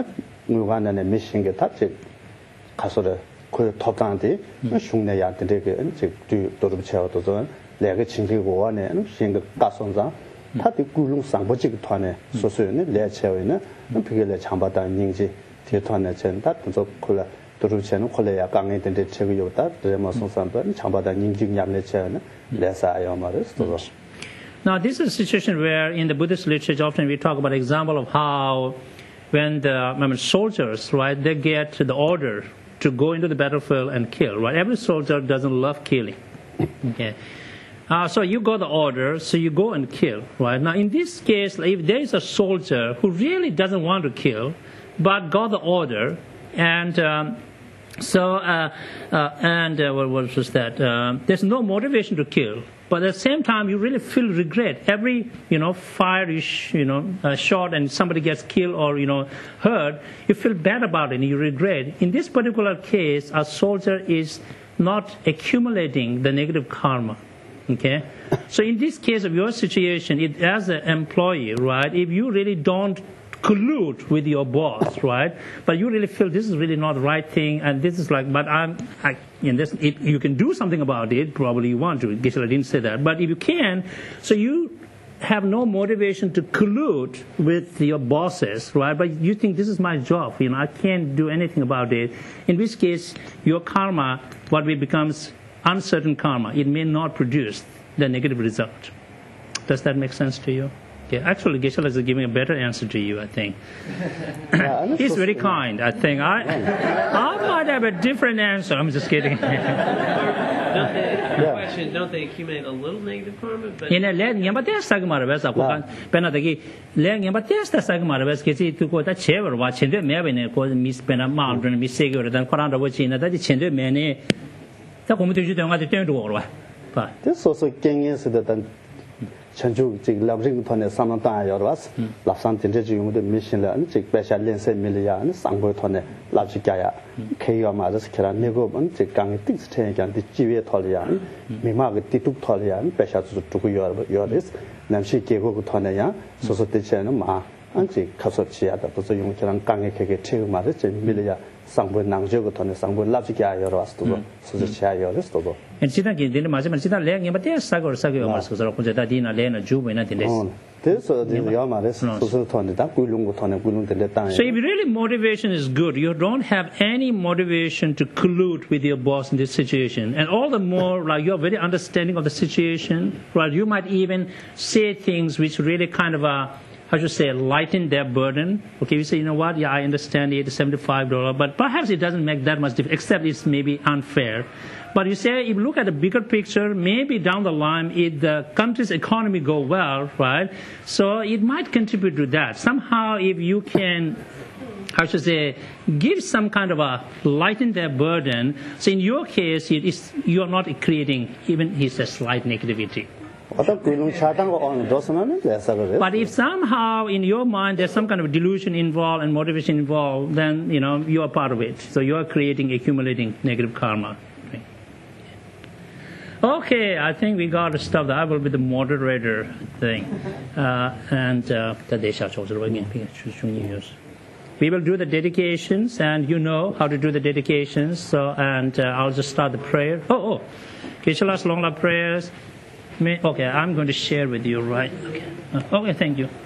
누가는 미신 게 다지 가서를 그 톱단데 흉내야 되게 즉 도르브 채워도 내가 진리고 안에 신个가선자 다들 굴릉 상보직团에 소소는 내채워는 그게 장바다 닝지 대团에 전다 또 콜라 도르체는 콜레야 강에 된데 책이 요다 드레마 송산번 장바다 닝징냠내 채는 레사요 말스 Now this is a situation where in the Buddhist literature often we talk about example of how when the I mean, soldiers, right, they get the order to go into the battlefield and kill, right? Every soldier doesn't love killing. Okay. Uh, so you got the order, so you go and kill, right? Now in this case, if there is a soldier who really doesn't want to kill, but got the order, and um, so uh, uh, and uh, what was that? Uh, there's no motivation to kill, but at the same time you really feel regret every you know fire you sh- you know uh, shot and somebody gets killed or you know hurt. You feel bad about it and you regret. In this particular case, a soldier is not accumulating the negative karma. Okay, so in this case of your situation, it, as an employee, right? If you really don't collude with your boss, right? But you really feel this is really not the right thing, and this is like, but I'm, I, in this, it, you can do something about it. Probably you want to. Geshe-la didn't say that, but if you can, so you have no motivation to collude with your bosses, right? But you think this is my job, you know, I can't do anything about it. In which case, your karma, what we becomes uncertain karma, it may not produce the negative result. Does that make sense to you? Yeah, actually, Geshe-la is giving a better answer to you, I think. He's very kind, I think. I, I might have a different answer. I'm just kidding. Don't they, question, don't they accumulate a little negative karma? But In a land, you but there's a matter of Penataki, Lang, but there's the Sagamaravas, to go that chair, watching the Mavin, called Miss Penamount, and Miss Segur, then Koranda watching that the Chende Mane, the community don't have to turn to all. This also king is that Chanju, Labring Tone, Samantha, Yoras, Lapsan Tinju, the mission, and Chick Besha Lense Milia, and Sango Tone, Lajikaya, Kayama, Kira Nego, and Chick Gang, Tix Tank, and the G V Tolian, Mimag, Tituk Tolian, Besha to Yoris, Namshi Kego Toneya, Society Chanama, and Chick Casochia, the Position Gang, Keke, Maris, Milia. Sangbo Nangjo Tone, Sangbo Lajika Yoras to go, Society Yoris to go. And Sita didn't imagine Sita Lang, but there's Sago Sago Mascos, Dina Lena, Juba, and this. This is the Yamaris, Social Tone, that Gulung Tone, Gulung the time. So if really motivation is good, you don't have any motivation to collude with your boss in this situation. And all the more, like you're very understanding of the situation, right? You might even say things which really kind of are, how should I say, lighten their burden. Okay, you say, you know what, yeah, I understand it, seventy-five dollars, but perhaps it doesn't make that much difference, except it's maybe unfair. But you say, if you look at the bigger picture, maybe down the line, if the country's economy go well, right, so it might contribute to that. Somehow, if you can, how should I say, give some kind of a, lighten their burden, so in your case, it is, you're not creating even it's a slight negativity. But if somehow in your mind there's some kind of delusion involved and motivation involved, then you know you are part of it. So you are creating, accumulating negative karma. Okay, okay, I think we got to stop that. I will be the moderator thing, uh, and uh, we will do the dedications, and you know how to do the dedications. So and uh, I'll just start the prayer. Oh, oh, Geshe-la's long love prayers. Okay, I'm going to share with you, right? Okay, okay, thank you.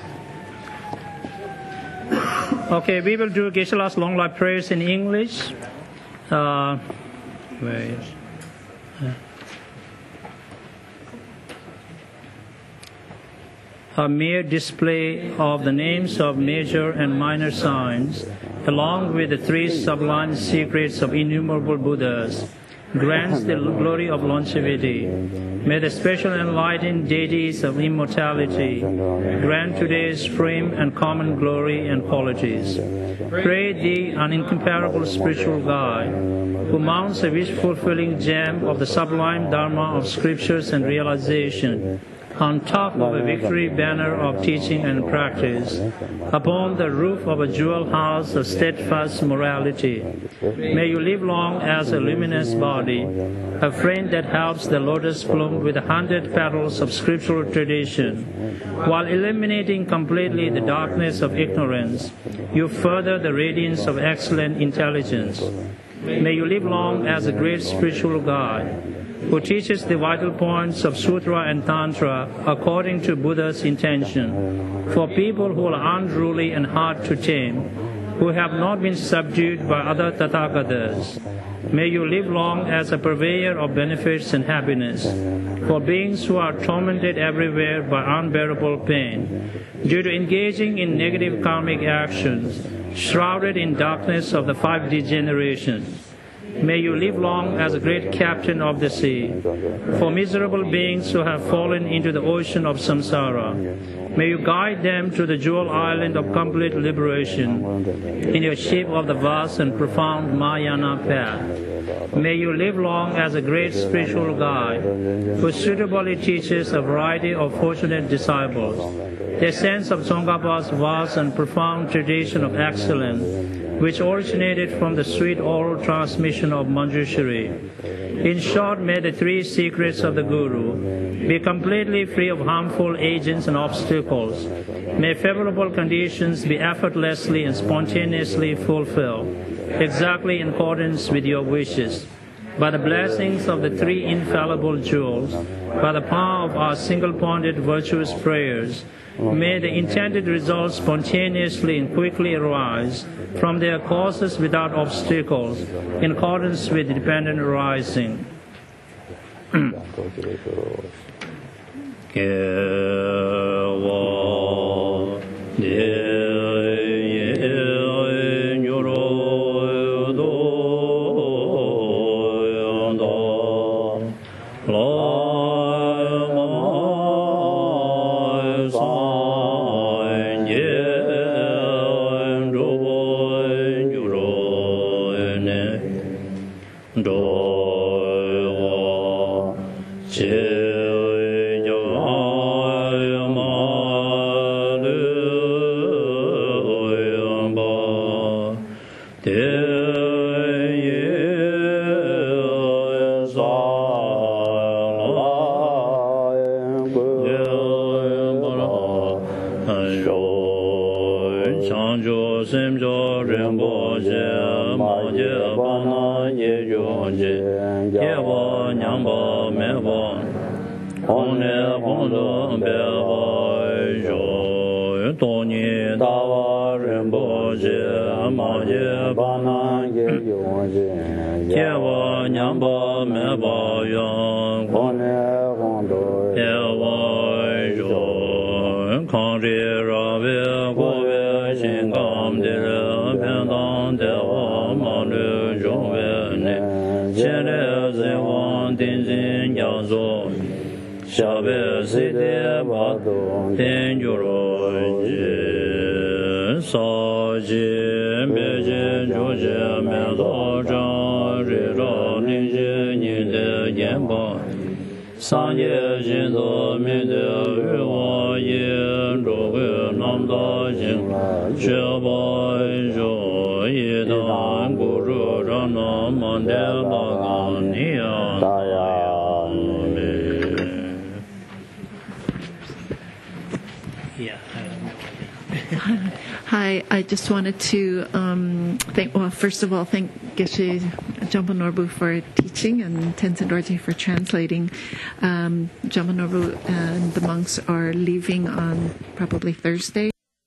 Okay, we will do Geshe-la's long life prayers in English. Uh, where is? Uh, a mere display of the names of major and minor signs, along with the three sublime secrets of innumerable Buddhas, grants the glory of longevity. May the special enlightened deities of immortality grant today's frame and common glory and qualities. Pray thee, an incomparable spiritual guide, who mounts a wish-fulfilling gem of the sublime Dharma of scriptures and realization, on top of a victory banner of teaching and practice, upon the roof of a jewel house of steadfast morality. May you live long as a luminous body, a friend that helps the lotus bloom with a hundred petals of scriptural tradition. While eliminating completely the darkness of ignorance, you further the radiance of excellent intelligence. May you live long as a great spiritual guide, who teaches the vital points of Sutra and Tantra according to Buddha's intention, for people who are unruly and hard to tame, who have not been subdued by other Tathagatas. May you live long as a purveyor of benefits and happiness, for beings who are tormented everywhere by unbearable pain, due to engaging in negative karmic actions, shrouded in darkness of the five degenerations. May you live long as a great captain of the sea, for miserable beings who have fallen into the ocean of samsara. May you guide them to the jewel island of complete liberation in your shape of the vast and profound Mahayana path. May you live long as a great spiritual guide, who suitably teaches a variety of fortunate disciples. The sense of Tsongkhapa's vast and profound tradition of excellence, which originated from the sweet oral transmission of Manjushri. In short, may the three secrets of the Guru be completely free of harmful agents and obstacles. May favorable conditions be effortlessly and spontaneously fulfilled, exactly in accordance with your wishes. by the blessings of the three infallible jewels, by the power of our single-pointed virtuous prayers, may the intended results spontaneously and quickly arise from their causes without obstacles, in accordance with dependent arising. Hi, I just wanted to um, thank, well, first of all, thank Geshe Jampa Norbu for teaching and Tenzin Dorje for translating. Um, Jampa Norbu and the monks are leaving on probably Thursday.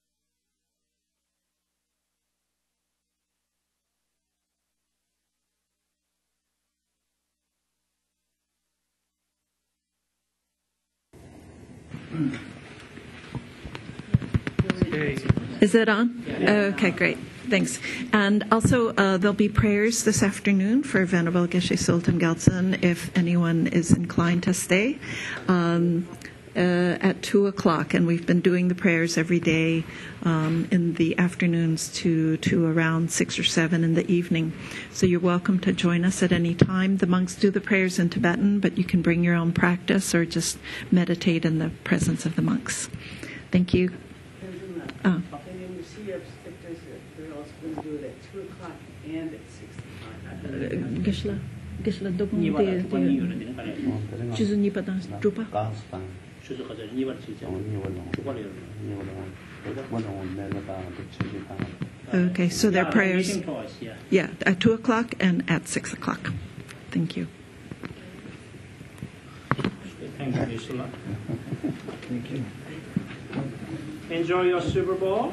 Is it on? Okay, great. Thanks. And also, uh, there'll be prayers this afternoon for Venerable Geshe Sultan Gyaltsen if anyone is inclined to stay um, uh, at two o'clock. And we've been doing the prayers every day um, in the afternoons to, to around six or seven in the evening. So you're welcome to join us at any time. The monks do the prayers in Tibetan, but you can bring your own practice or just meditate in the presence of the monks. Thank you. Uh, Gishla, Gishla, Dogon, Chizuni Padan, Drupa. Okay, so their prayers, yeah, at two o'clock and at six o'clock. Thank you. Thank you, Gishla. Thank you. Enjoy your Super Bowl.